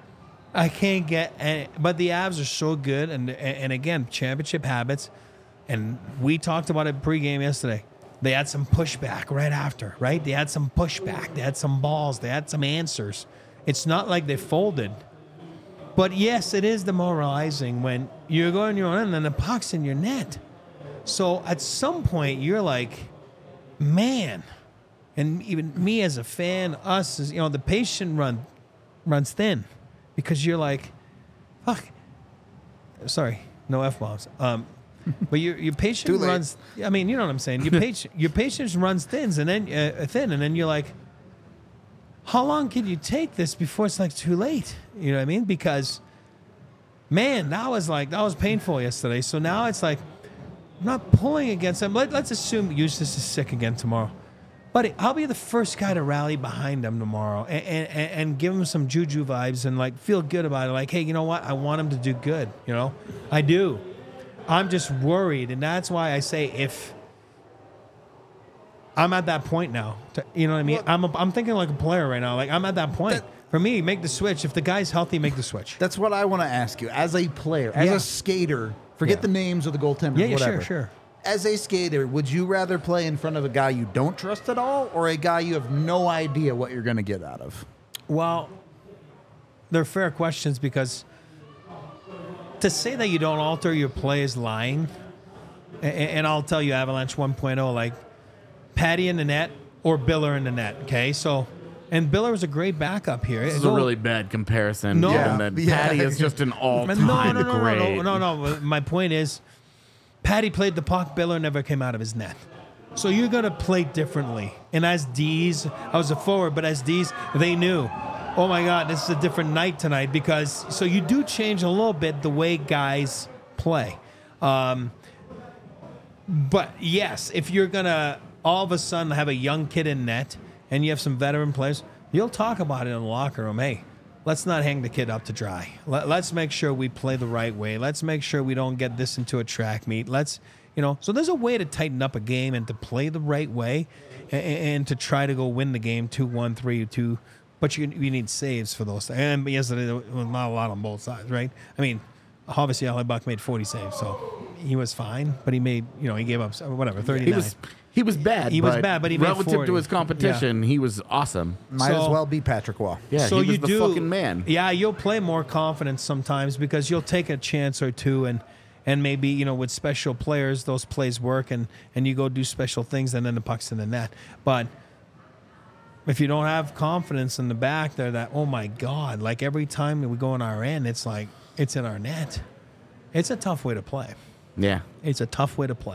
S4: I can't get any, but the Avs are so good. And, and again, championship habits. And we talked about it pregame yesterday. They had some pushback right after, right? They had some pushback. They had some balls. They had some answers. It's not like they folded. But yes, it is demoralizing when you're going your own end and the puck's in your net. So at some point, you're like, man, and even me as a fan, us, as, you know, the patient run runs thin because you're like, fuck. Sorry, no F-bombs. Um, but your your patient runs. I mean, you know what I'm saying. Your patient your patience runs thin, and then uh, thin, and then you're like, how long can you take this before it's like too late? You know what I mean? Because, man, that was like that was painful yesterday. So now it's like, I'm not pulling against them. Let, let's assume Eustace is sick again tomorrow. Buddy, I'll be the first guy to rally behind him tomorrow and, and, and give him some juju vibes and like feel good about it. Like, hey, you know what? I want him to do good. You know, I do. I'm just worried, and that's why I say if I'm at that point now, to, you know what I mean? Well, I'm a, I'm thinking like a player right now. Like I'm at that point. That, For me, make the switch. If the guy's healthy, make the switch.
S8: That's what I want to ask you. As a player, as
S4: Yeah.
S8: a skater, forget
S4: Yeah.
S8: the names of the goaltenders,
S4: Yeah, yeah,
S8: whatever.
S4: sure, sure.
S8: As a skater, would you rather play in front of a guy you don't trust at all or a guy you have no idea what you're going to get out of?
S4: Well, they're fair questions because to say that you don't alter your play is lying. And, and I'll tell you, Avalanche one point oh, like Patty in the net or Biller in the net. Okay, so and Biller was a great backup here.
S9: This is a really bad comparison.
S4: No.
S9: given that
S8: Yeah.
S9: Patty is just an all-time
S4: no, no, no,
S9: great.
S4: no, no, no, no. My point is, Patty played the puck. Biller never came out of his net. So you're going to play differently. And as D's, I was a forward, but as D's, they knew, oh my God, this is a different night tonight because, so you do change a little bit the way guys play. Um, but yes, if you're going to all of a sudden have a young kid in net and you have some veteran players, you'll talk about it in the locker room. Hey, let's not hang the kid up to dry. Let, let's make sure we play the right way. Let's make sure we don't get this into a track meet. Let's, you know, so there's a way to tighten up a game and to play the right way and, and to try to go win the game two one, three two. But you, you need saves for those. And yesterday, there was not a lot on both sides, right? I mean, obviously, Ali Buck made forty saves, so he was fine. But he made, you know, he gave up, whatever, thirty-nine.
S9: He was he was bad.
S4: He was bad, but he made
S9: relative
S4: forty.
S9: to his competition, he was awesome.
S8: Might
S4: So-
S8: as well be Patrick Waugh.
S9: Yeah,
S4: so
S9: he was
S4: you
S9: the
S4: do,
S9: fucking man.
S4: Yeah, you'll play more confidence sometimes because you'll take a chance or two and and maybe, you know, with special players, those plays work and, and you go do special things and then the puck's in the net. But if you don't have confidence in the back there that, oh my God, like every time that we go on our end, it's like, it's in our net. It's a tough way to play.
S9: Yeah.
S4: It's a tough way to play.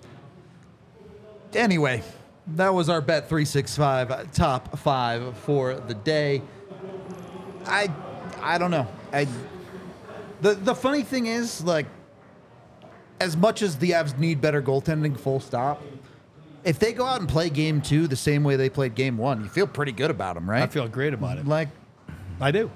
S8: Anyway, that was our Bet three sixty-five top five for the day. I I don't know. I the the funny thing is, like, as much as the Avs need better goaltending, full stop, if they go out and play game two the same way they played game one, you feel pretty good about them, right?
S4: I feel great about it.
S8: like,
S4: I do.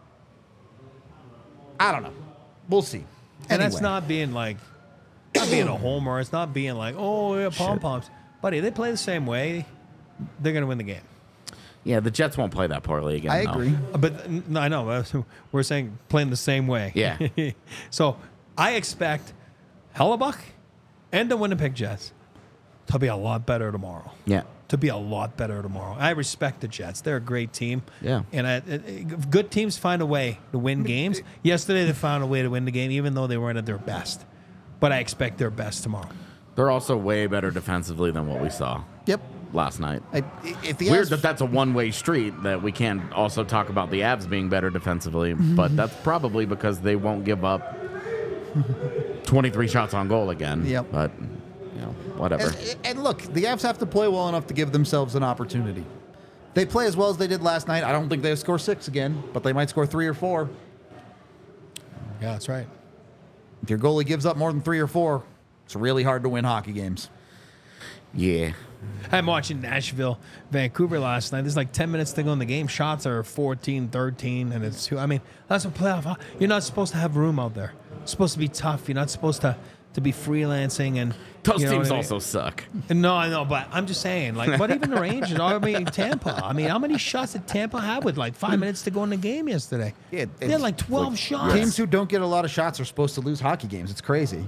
S8: I don't know. We'll see.
S4: And that's
S8: Anyway.
S4: not being like, not being a homer. It's not being like, oh, yeah, pom poms. Buddy, they play the same way. They're going to win the game.
S9: Yeah, the Jets won't play that poorly again.
S8: I
S9: though.
S8: agree.
S4: Uh, But n- no, I know. uh, We're saying playing the same way.
S9: Yeah.
S4: So I expect Hellebuck and the Winnipeg Jets to be a lot better tomorrow.
S9: Yeah.
S4: to be a lot better tomorrow. I respect the Jets. They're a great team.
S9: Yeah.
S4: And I, it, good teams find a way to win games. Yesterday, they found a way to win the game, even though they weren't at their best. But I expect their best tomorrow.
S9: They're also way better defensively than what we saw.
S8: Yep.
S9: Last night.
S8: I, if the
S9: Weird
S8: Avs,
S9: that that's a one-way street, that we can't also talk about the Avs being better defensively, but that's probably because they won't give up twenty-three shots on goal again.
S8: Yep.
S9: But, you know, whatever.
S8: And, and look, the Avs have to play well enough to give themselves an opportunity. They play as well as they did last night. I don't think they'll score six again, but they might score three or four.
S4: Yeah, that's right.
S8: If your goalie gives up more than three or four, it's really hard to win hockey games.
S9: Yeah.
S4: I'm watching Nashville, Vancouver last night. There's like ten minutes to go in the game. Shots are fourteen, thirteen, and it's two. I mean, that's a playoff. ho- You're not supposed to have room out there. It's supposed to be tough. You're not supposed to, to be freelancing. And
S9: Those
S4: you know
S9: teams
S4: what I mean?
S9: also suck.
S4: No, I know, but I'm just saying, like, but even the Rangers, I mean, Tampa. I mean, how many shots did Tampa have with like five minutes to go in the game yesterday?
S8: Yeah,
S4: they had like twelve shots.
S8: Teams who don't get a lot of shots are supposed to lose hockey games. It's crazy.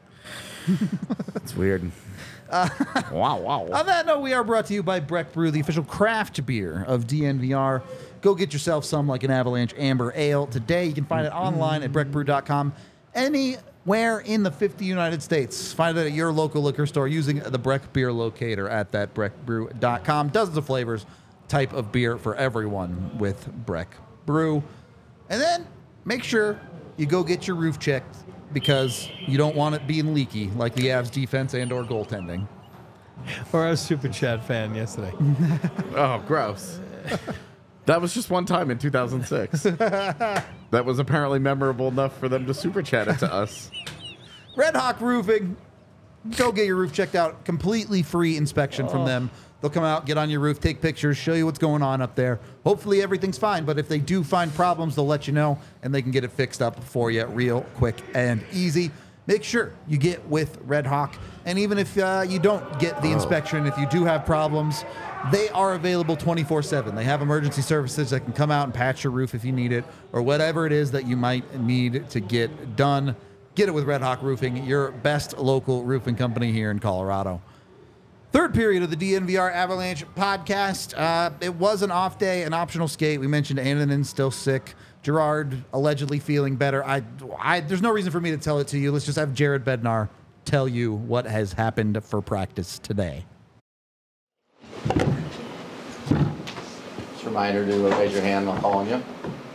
S9: It's weird. Uh, wow, wow.
S8: On that note, we are brought to you by Breck Brew, the official craft beer of D N V R. Go get yourself some like an Avalanche Amber Ale today. You can find it online at breck brew dot com. Anywhere in the fifty United States. Find it at your local liquor store using the Breck Beer Locator at that breck brew dot com. Dozens of flavors, type of beer for everyone with Breck Brew. And then make sure you go get your roof checked, because you don't want it being leaky like the Avs defense and or goaltending.
S4: Or I was a Super Chat fan yesterday.
S9: Oh, gross. That was just one time in two thousand six. That was apparently memorable enough for them to super chat it to us.
S8: Red Hawk Roofing. Go get your roof checked out. Completely free inspection
S4: Oh.
S8: from them. They'll come out, get on your roof, take pictures, show you what's going on up there. Hopefully everything's fine, but if they do find problems, they'll let you know, and they can get it fixed up for you real quick and easy. Make sure you get with Red Hawk, and even if uh, you don't get the inspection, if you do have problems, they are available twenty-four seven. They have emergency services that can come out and patch your roof if you need it, or whatever it is that you might need to get done. Get it with Red Hawk Roofing, your best local roofing company here in Colorado. Third period of the D N V R Avalanche podcast. Uh, it was an off day, an optional skate. We mentioned Annunen still sick. Gerard allegedly feeling better. I, I, there's no reason for me to tell it to you. Let's just have Jared Bednar tell you what has happened for practice today.
S10: Just a reminder to raise your hand when I'm calling you.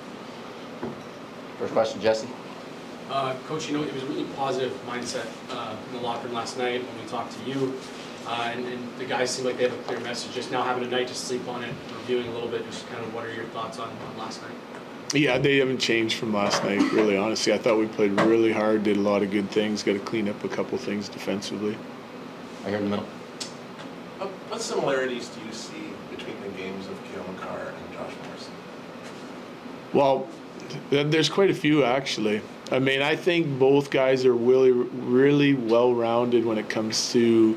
S10: First question, Jesse.
S11: Uh, Coach, you know, it was a really positive mindset uh, in the locker room last night when we talked to you. Uh, and, and the guys seem like they have a clear message. Just now having a night to sleep on it, reviewing a little bit, just kind of what are your thoughts on, on last night?
S12: Yeah, they haven't changed from last night, really, honestly. I thought we played really hard, did a lot of good things, got to clean up a couple things defensively.
S10: Right here in the middle.
S13: What, what similarities do you see between the games of Cale Makar and Josh Morrissey?
S12: Well, th- there's quite a few, actually. I mean, I think both guys are really, really well-rounded when it comes to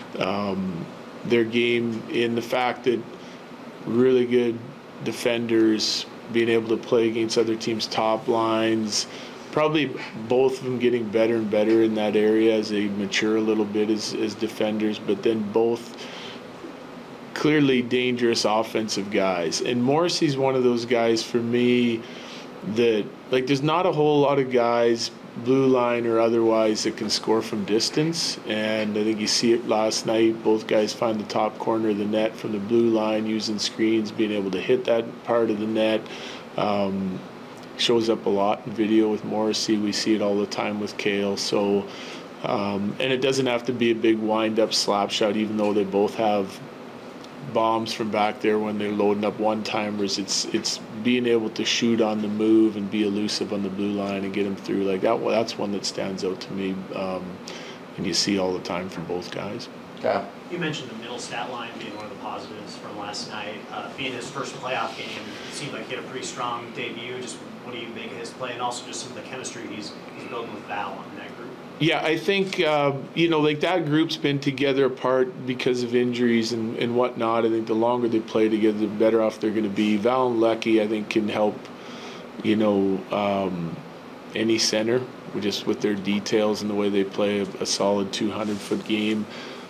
S12: um, their game, in the fact that really good defenders, being able to play against other teams' top lines, probably both of them getting better and better in that area as they mature a little bit as, as defenders, but then both clearly dangerous offensive guys. And Morrissey's one of those guys for me that, like, there's not a whole lot of guys, blue line or otherwise, that can score from distance. And I think you see it last night. Both guys find the top corner of the net from the blue line, using screens, being able to hit that part of the net. Um, shows up a lot in video with Morrissey. We see it all the time with Cale. So, um, and it doesn't have to be a big wind-up slap shot, even though they both have bombs from back there when they're loading up one-timers. It's it's being able to shoot on the move and be elusive on the blue line and get them through like that. Well, that's one that stands out to me, um, and you see all the time from both guys.
S10: Okay.
S14: You mentioned the middle stat line being one of the positives from last night. Uh, being his first playoff game, it seemed like he had a pretty strong debut. Just what do you make of his play, and also just some of the chemistry he's he's building with Val in that group?
S12: Yeah, I think, uh, you know, like that group's been together apart because of injuries and, and whatnot. I think the longer they play together, the better off they're going to be. Val and Lecky, I think, can help, you know, um, any center just with their details and the way they play a, a solid two hundred foot game.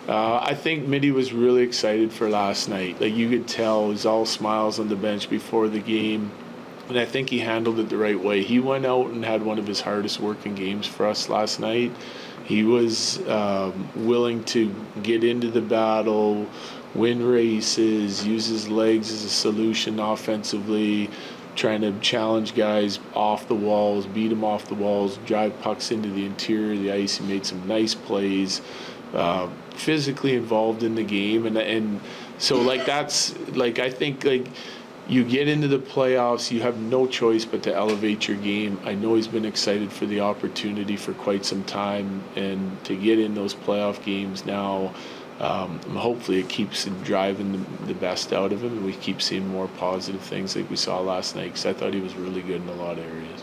S12: Uh, I think Mitty was really excited for last night. Like you could tell, he was all smiles on the bench before the game, and I think he handled it the right way. He went out and had one of his hardest working games for us last night. He was um, willing to get into the battle, win races, use his legs as a solution offensively, trying to challenge guys off the walls, beat them off the walls, drive pucks into the interior of the ice. He made some nice plays. Uh, physically involved in the game, and and so like that's like I think like you get into the playoffs, you have no choice but to elevate your game. I know he's been excited for the opportunity for quite some time, and to get in those playoff games now, um, hopefully it keeps driving the, the best out of him, and we keep seeing more positive things like we saw last night, because I thought he was really good in a lot of areas.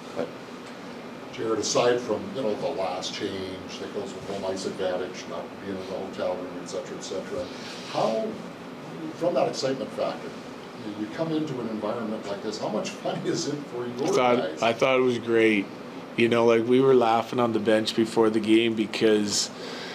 S15: Jared, aside from, you know, the last change that goes with home ice advantage, not being in the hotel room, et cetera, et cetera, how, from that excitement factor, you come into an environment like this, how much fun is it for your
S12: I thought,
S15: guys?
S12: I thought it was great. You know, like we were laughing on the bench before the game because,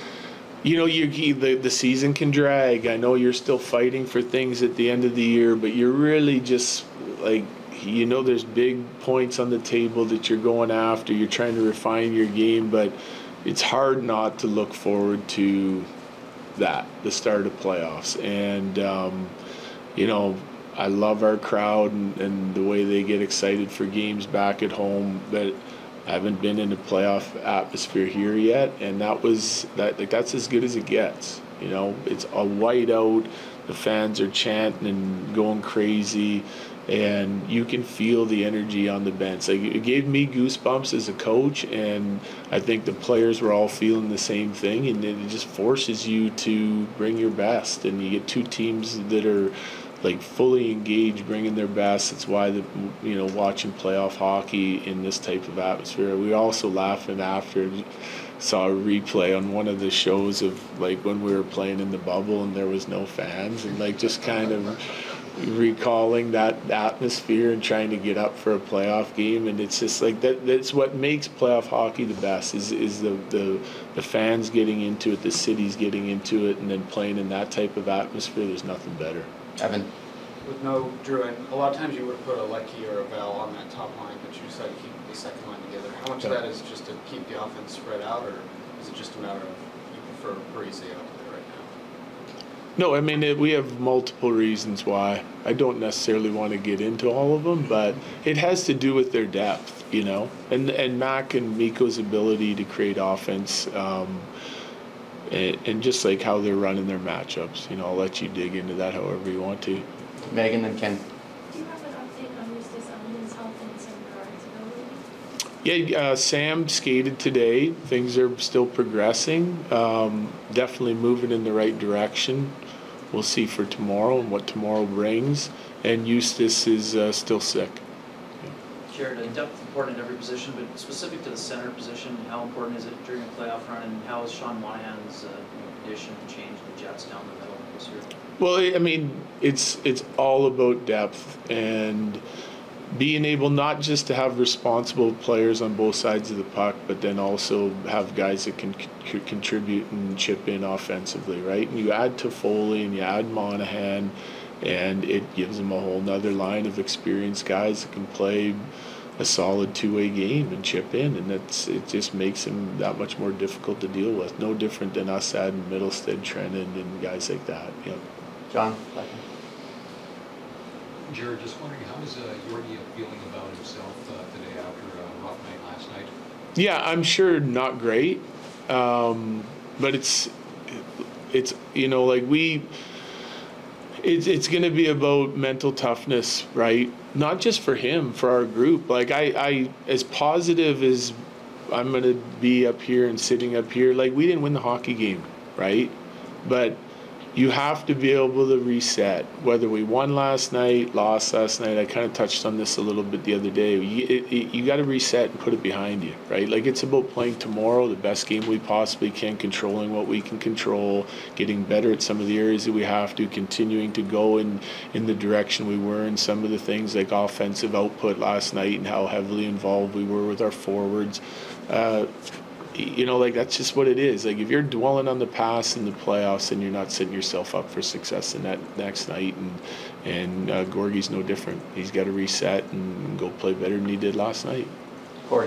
S12: you know, you the, the season can drag. I know you're still fighting for things at the end of the year, but you're really just like, you know, there's big points on the table that you're going after. You're trying to refine your game, but it's hard not to look forward to that, the start of playoffs. And, um, you know, I love our crowd and, and the way they get excited for games back at home, but I haven't been in a playoff atmosphere here yet, and that was that. Like that's as good as it gets. You know, it's a whiteout. The fans are chanting and going crazy, and you can feel the energy on the bench. Like it gave me goosebumps as a coach, and I think the players were all feeling the same thing. And it just forces you to bring your best, and you get two teams that are like fully engaged, bringing their best. That's why the you know watching playoff hockey in this type of atmosphere. We were also laughing after. Saw a replay on one of the shows of like when we were playing in the bubble and there was no fans, and like just kind of recalling that atmosphere and trying to get up for a playoff game. And it's just like that that's what makes playoff hockey the best is is the the, the fans getting into it, the cities getting into it, and then playing in that type of atmosphere. There's nothing better.
S10: Evan.
S16: With no Drew, and a lot of times you would put a Leckie or a Bell on that top line, but you decided to keep the second line together. How much of that is just to keep the offense spread out, or is it just a matter of you prefer Parise out there right now?
S12: No, I mean, it, we have multiple reasons why. I don't necessarily want to get into all of them, but it has to do with their depth, you know, and and Mac and Mikko's ability to create offense, um, and, and just like how they're running their matchups. You know, I'll let you dig into that however you want to.
S10: Megan and Ken.
S17: Do you have an update on Eustace Elliman's health and Sam Girard's ability?
S12: Yeah, uh, Sam skated today. Things are still progressing. Um, definitely moving in the right direction. We'll see for tomorrow and what tomorrow brings. And Eustace is uh, still sick.
S18: Yeah. Jared, depth important at every position, but specific to the center position, how important is it during a playoff run, and how is Sean Monahan's uh, addition changed the Jets down the middle this year?
S12: Well, I mean, it's it's all about depth and being able not just to have responsible players on both sides of the puck, but then also have guys that can c- contribute and chip in offensively, right? And you add Toffoli and you add Monahan, and it gives them a whole nother line of experienced guys that can play a solid two-way game and chip in, and that's it just makes them that much more difficult to deal with. No different than us adding Middlestead, Trennan, and guys like that. Yeah.
S10: John.
S19: Jared, just wondering, how is uh, Yordi feeling about himself uh, today after a rough night last night?
S12: Yeah, I'm sure not great, um, but it's it's you know like we it's it's going to be about mental toughness, right? Not just for him, for our group. Like I, I as positive as I'm going to be up here and sitting up here, like we didn't win the hockey game, right? But you have to be able to reset. Whether we won last night, lost last night, I kind of touched on this a little bit the other day. You, it, it, you got to reset and put it behind you, right? Like it's about playing tomorrow the best game we possibly can, controlling what we can control, getting better at some of the areas that we have to, continuing to go in, in the direction we were in some of the things like offensive output last night and how heavily involved we were with our forwards. Uh, you know, like that's just what it is. Like if you're dwelling on the past in the playoffs, and you're not setting yourself up for success in that next night. And and uh, Gorgie's no different. He's got to reset and go play better than he did last night.
S10: Corey.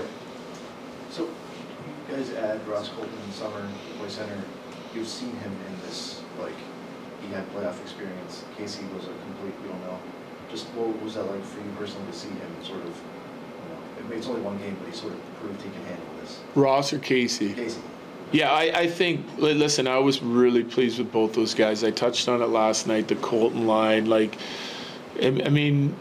S20: So you guys add Ross Colton in the summer, play center. You've seen him in this, like he had playoff experience. Casey was a complete we don't know. Just what was that like for you personally to see him sort of? You know, it's only one game, but he sort of proved he can handle this.
S12: Ross or Casey?
S20: Casey.
S12: Yeah, I, I think, listen, I was really pleased with both those guys. I touched on it last night, the Colton line. Like, I, I mean,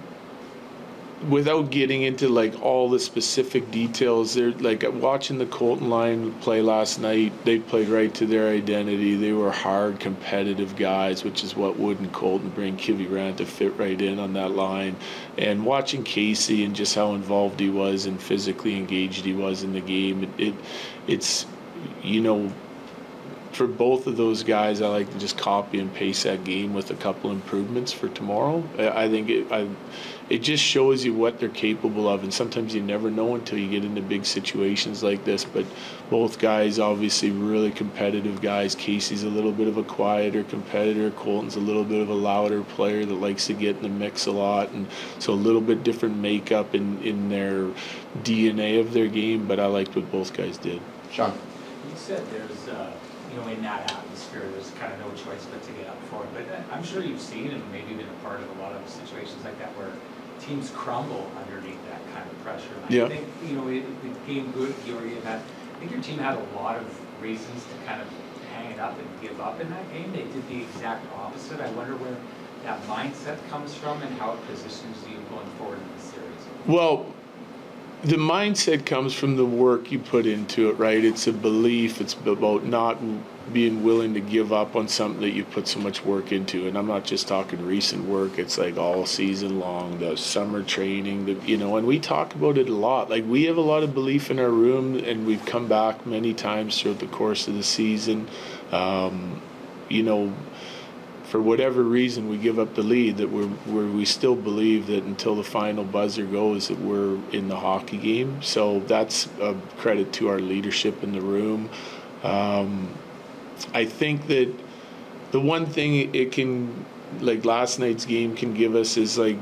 S12: without getting into, like, all the specific details, they're, like, watching the Colton line play last night, they played right to their identity. They were hard, competitive guys, which is what Wood and Colton bring Kivy Rant to fit right in on that line. And watching Casey and just how involved he was and physically engaged he was in the game, it, it it's... you know, for both of those guys, I like to just copy and paste that game with a couple improvements for tomorrow. I, I think it, I, it just shows you what they're capable of, and sometimes you never know until you get into big situations like this. But both guys, obviously, really competitive guys. Casey's a little bit of a quieter competitor. Colton's a little bit of a louder player that likes to get in the mix a lot, and so a little bit different makeup in, in their D N A of their game. But I liked what both guys did.
S10: Sean.
S21: You said there's, uh, you know, in that atmosphere, there's kind of no choice but to get up for it. But I'm sure you've seen and maybe been a part of a lot of situations like that where teams crumble underneath that kind of pressure. And
S12: yeah.
S21: I think, you know, it, the game good, Georgie, had, I think your team had a lot of reasons to kind of hang it up and give up in that game. They did the exact opposite. I wonder where that mindset comes from and how it positions you going forward in the series.
S12: Well, the mindset comes from the work you put into it, right? It's a belief. It's about not being willing to give up on something that you put so much work into. And I'm not just talking recent work. It's like all season long, the summer training, the, you know, and we talk about it a lot. Like we have a lot of belief in our room, and we've come back many times throughout the course of the season. Um, you know, for whatever reason we give up the lead, that we're, we're we still believe that until the final buzzer goes that we're in the hockey game. So that's a credit to our leadership in the room. Um, I think that the one thing it can, like last night's game can give us is like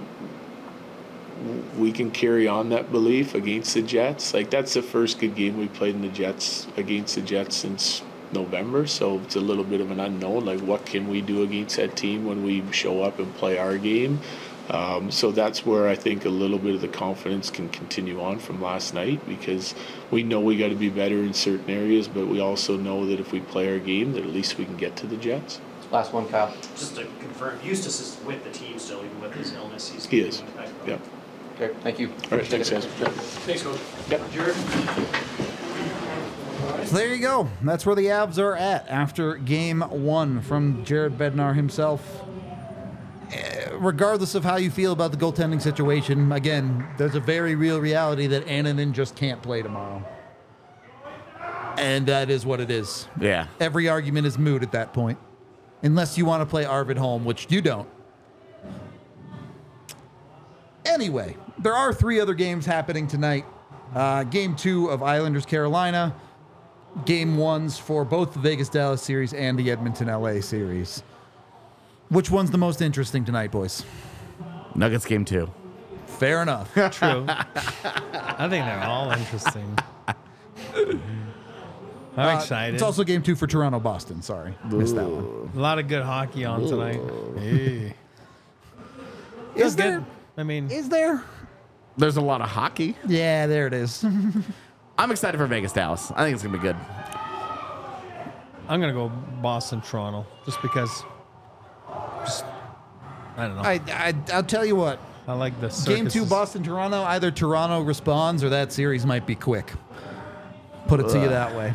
S12: we can carry on that belief against the Jets. Like that's the first good game we played in the Jets against the Jets since November, so it's a little bit of an unknown. Like, what can we do against that team when we show up and play our game? Um, so that's where I think a little bit of the confidence can continue on from last night, because we know we got to be better in certain areas, but we also know that if we play our game, that at least we can get to the Jets.
S10: Last one, Kyle.
S14: Just to confirm, Eustace is with the team still, even with his illness. He's
S12: he is. Yeah.
S10: Okay. Thank you.
S12: All right. Thanks, guys. Yeah.
S11: Thanks, Coach.
S12: Yep.
S11: Jared.
S8: So there you go. That's where the Avs are at after game one from Jared Bednar himself. Uh, regardless of how you feel about the goaltending situation, again, there's a very real reality that Annunen just can't play tomorrow. And that is what it is.
S9: Yeah.
S8: Every argument is moot at that point. Unless you want to play Arvid Holm, which you don't. Anyway, there are three other games happening tonight. Uh, game two of Islanders Carolina. Game ones for both the Vegas-Dallas series and the Edmonton-L A series. Which one's the most interesting tonight, boys?
S9: Nuggets game two.
S8: Fair enough.
S4: True. I think they're all interesting. I'm
S8: Uh,
S4: excited.
S8: It's also game two for Toronto-Boston. Sorry. Missed that one.
S4: A lot of good hockey on tonight. Hey.
S8: Is
S4: Feels
S8: there?
S4: good. I mean,
S8: Is there?
S9: There's a lot of hockey.
S8: Yeah, there it is.
S9: I'm excited for Vegas Dallas. I think it's gonna be good.
S4: I'm gonna go Boston Toronto just because. Just I don't know.
S8: I, I I'll tell you what.
S4: I like the
S8: Game two
S4: circuses.
S8: Boston Toronto. Either Toronto responds or that series might be quick. Put it to you that way.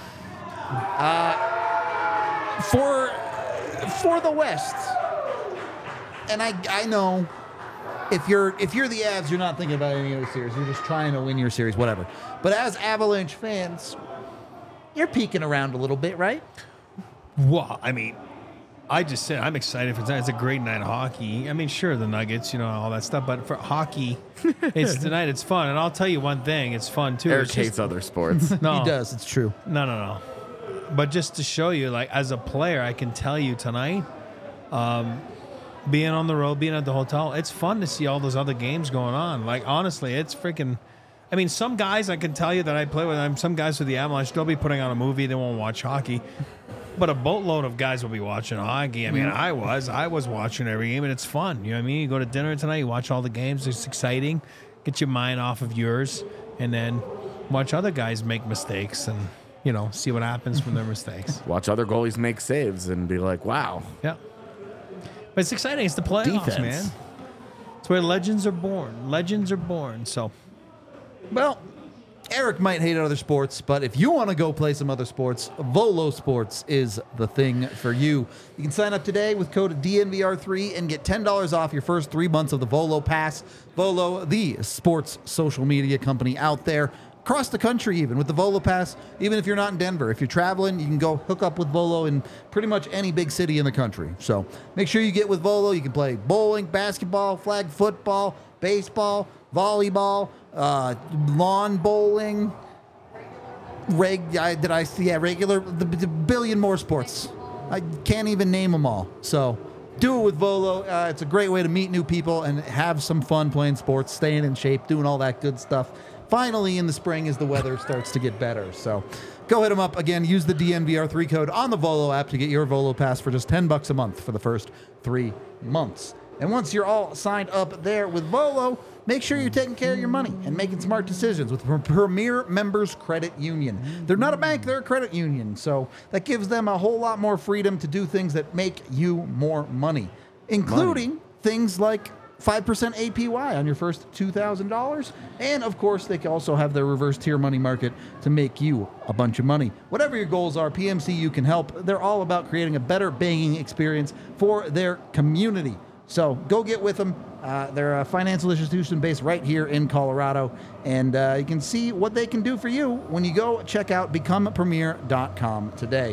S8: Uh, for for the West, and I I know. If you're if you're the Avs, you're not thinking about any other series. You're just trying to win your series, whatever. But as Avalanche fans, you're peeking around a little bit, right?
S4: Well, I mean, I just said I'm excited for tonight. It's a great night of hockey. I mean, sure, the Nuggets, you know, all that stuff, but for hockey, it's tonight. It's fun, and I'll tell you one thing: it's fun too.
S9: Eric
S4: It's
S9: hates
S4: just-
S9: other sports.
S4: No,
S8: He does. It's true.
S4: No, no, no. But just to show you, like as a player, I can tell you tonight, um, being on the road, being at the hotel, it's fun to see all those other games going on. Like honestly, it's freaking. I mean, some guys I can tell you that I play with. I'm some guys with the Avalanche. They'll be putting on a movie. They won't watch hockey. But a boatload of guys will be watching hockey. I mean, I was. I was watching every game, and it's fun. You know what I mean? You go to dinner tonight, you watch all the games. It's exciting. Get your mind off of yours, and then watch other guys make mistakes and, you know, see what happens from their mistakes.
S9: Watch other goalies make saves and be like, wow.
S4: Yeah. But it's exciting. It's the playoffs,
S9: Defense.
S4: man. It's where legends are born. Legends are born. So,
S8: Well, Eric might hate other sports, but if you want to go play some other sports, Volo Sports is the thing for you. You can sign up today with code D N V R three and get ten dollars off your first three months of the Volo Pass. Volo, the sports social media company out there, across the country even, with the Volo Pass. Even if you're not in Denver, if you're traveling, you can go hook up with Volo in pretty much any big city in the country. So make sure you get with Volo. You can play bowling, basketball, flag football, baseball, volleyball, uh, lawn bowling, reg. I, did I see? Yeah, regular. The, the billion more sports. I can't even name them all. So do it with Volo. Uh, it's a great way to meet new people and have some fun playing sports, staying in shape, doing all that good stuff. Finally, in the spring, as the weather starts to get better. So go hit them up. Again, use the D N V R three code on the Volo app to get your Volo Pass for just ten bucks a month for the first three months. And once you're all signed up there with Volo, make sure you're taking care of your money and making smart decisions with Premier Members Credit Union. They're not a bank, they're a credit union. So that gives them a whole lot more freedom to do things that make you more money, including money. Things like five percent A P Y on your first two thousand dollars. And of course, they can also have their reverse tier money market to make you a bunch of money. Whatever your goals are, P M C U can help. They're all about creating a better banking experience for their community. So go get with them. Uh, they're a financial institution based right here in Colorado. And uh, you can see what they can do for you when you go check out become premier dot com today.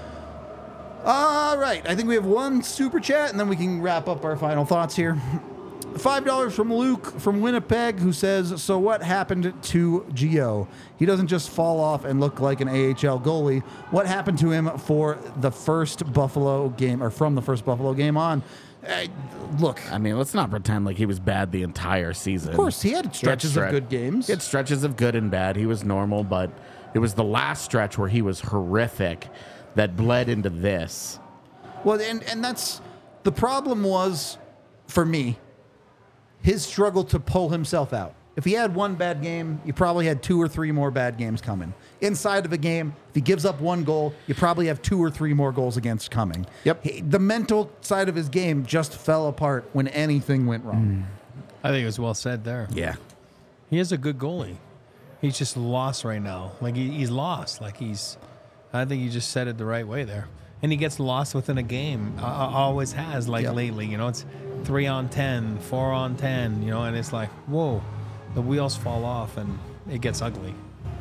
S8: All right. I think we have one super chat, and then we can wrap up our final thoughts here. five dollars from Luke from Winnipeg, who says, so what happened to Gio? He doesn't just fall off and look like an A H L goalie. What happened to him for the first Buffalo game, or from the first Buffalo game on? Uh, look.
S9: I mean, let's not pretend like he was bad the entire season.
S8: Of course, he had stretches
S9: he had
S8: of good games.
S9: He had stretches of good and bad. He was normal, but it was the last stretch where he was horrific that bled into this.
S8: Well, and, and that's the problem was, for me, his struggle to pull himself out. If he had one bad game, you probably had two or three more bad games coming. Inside of a game, if he gives up one goal, you probably have two or three more goals against coming.
S9: Yep.
S8: He, the mental side of his game just fell apart when anything went wrong.
S4: I think it was well said there.
S9: Yeah.
S4: He is a good goalie. He's just lost right now. Like he, he's lost. Like he's, I think you just said it the right way there. And he gets lost within a game. Uh, always has, like
S8: Yep.
S4: lately. You know, it's three on ten, four on ten, you know, and it's like, whoa, the wheels fall off and it gets ugly.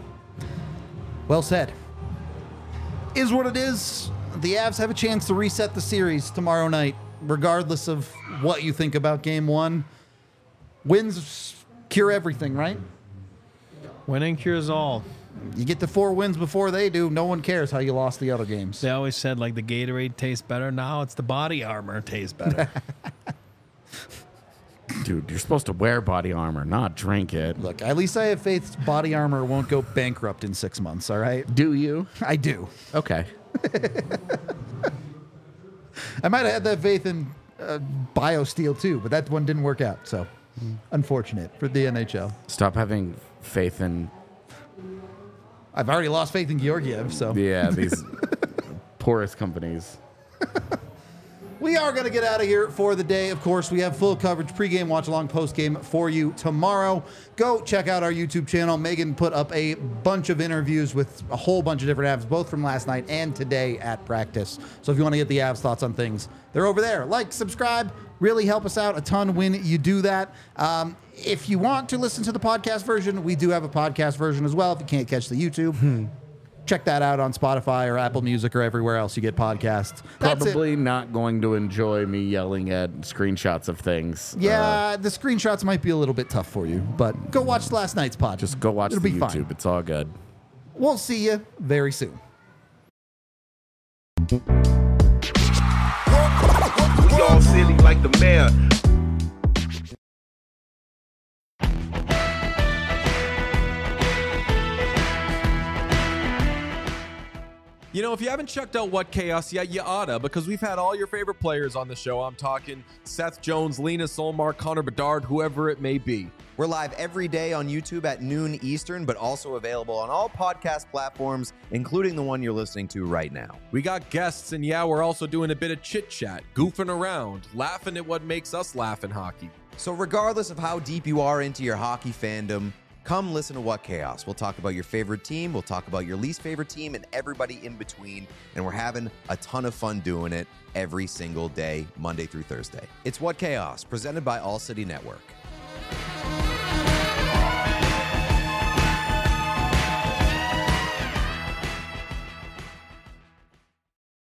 S8: Well said. Is what it is. The Avs have a chance to reset the series tomorrow night, regardless of what you think about game one. Wins cure everything, right?
S4: Winning cures all.
S8: You get the four wins before they do, no one cares how you lost the other games.
S4: They always said, like, the Gatorade tastes better. Now it's the body armor tastes better.
S9: Dude, you're supposed to wear body armor, not drink it.
S8: Look, at least I have faith body armor won't go bankrupt in six months, all right?
S9: Do you?
S8: I do.
S9: Okay.
S8: I might have had that faith in uh, BioSteel too, but that one didn't work out, so unfortunate for the N H L.
S9: Stop having faith in...
S8: I've already lost faith in Georgiev, so...
S9: Yeah, these poorest companies.
S8: We are going to get out of here for the day. Of course, we have full coverage, pregame, watch along, postgame for you tomorrow. Go check out our YouTube channel. Megan put up a bunch of interviews with a whole bunch of different Avs, both from last night and today at practice. So if you want to get the Avs thoughts on things, they're over there. Like, subscribe, really help us out a ton when you do that. Um, if you want to listen to the podcast version, we do have a podcast version as well if you can't catch the YouTube. Check that out on Spotify or Apple Music or everywhere else you get podcasts. That's
S9: Probably
S8: it.
S9: not going to enjoy me yelling at screenshots of things.
S8: Yeah,
S9: Uh,
S8: the screenshots might be a little bit tough for you, but go watch last night's pod.
S9: just go watch
S8: It'll
S9: the
S8: be
S9: YouTube.
S8: fine.
S9: It's all good.
S8: We'll see you very soon.
S2: We all silly like the mayor.
S1: You know, if you haven't checked out What Chaos yet, you oughta, because we've had all your favorite players on the show. I'm talking Seth Jones, Lena Solmar, Connor Bedard, whoever it may be.
S22: We're live every day on YouTube at noon Eastern, but also available on all podcast platforms, including the one you're listening to right now.
S1: We got guests, and yeah, we're also doing a bit of chit-chat, goofing around, laughing at what makes us laugh in hockey.
S22: So regardless of how deep you are into your hockey fandom, come listen to What Chaos. We'll talk about your favorite team, we'll talk about your least favorite team, and everybody in between. And we're having a ton of fun doing it every single day, Monday through Thursday. It's What Chaos, presented by All City Network.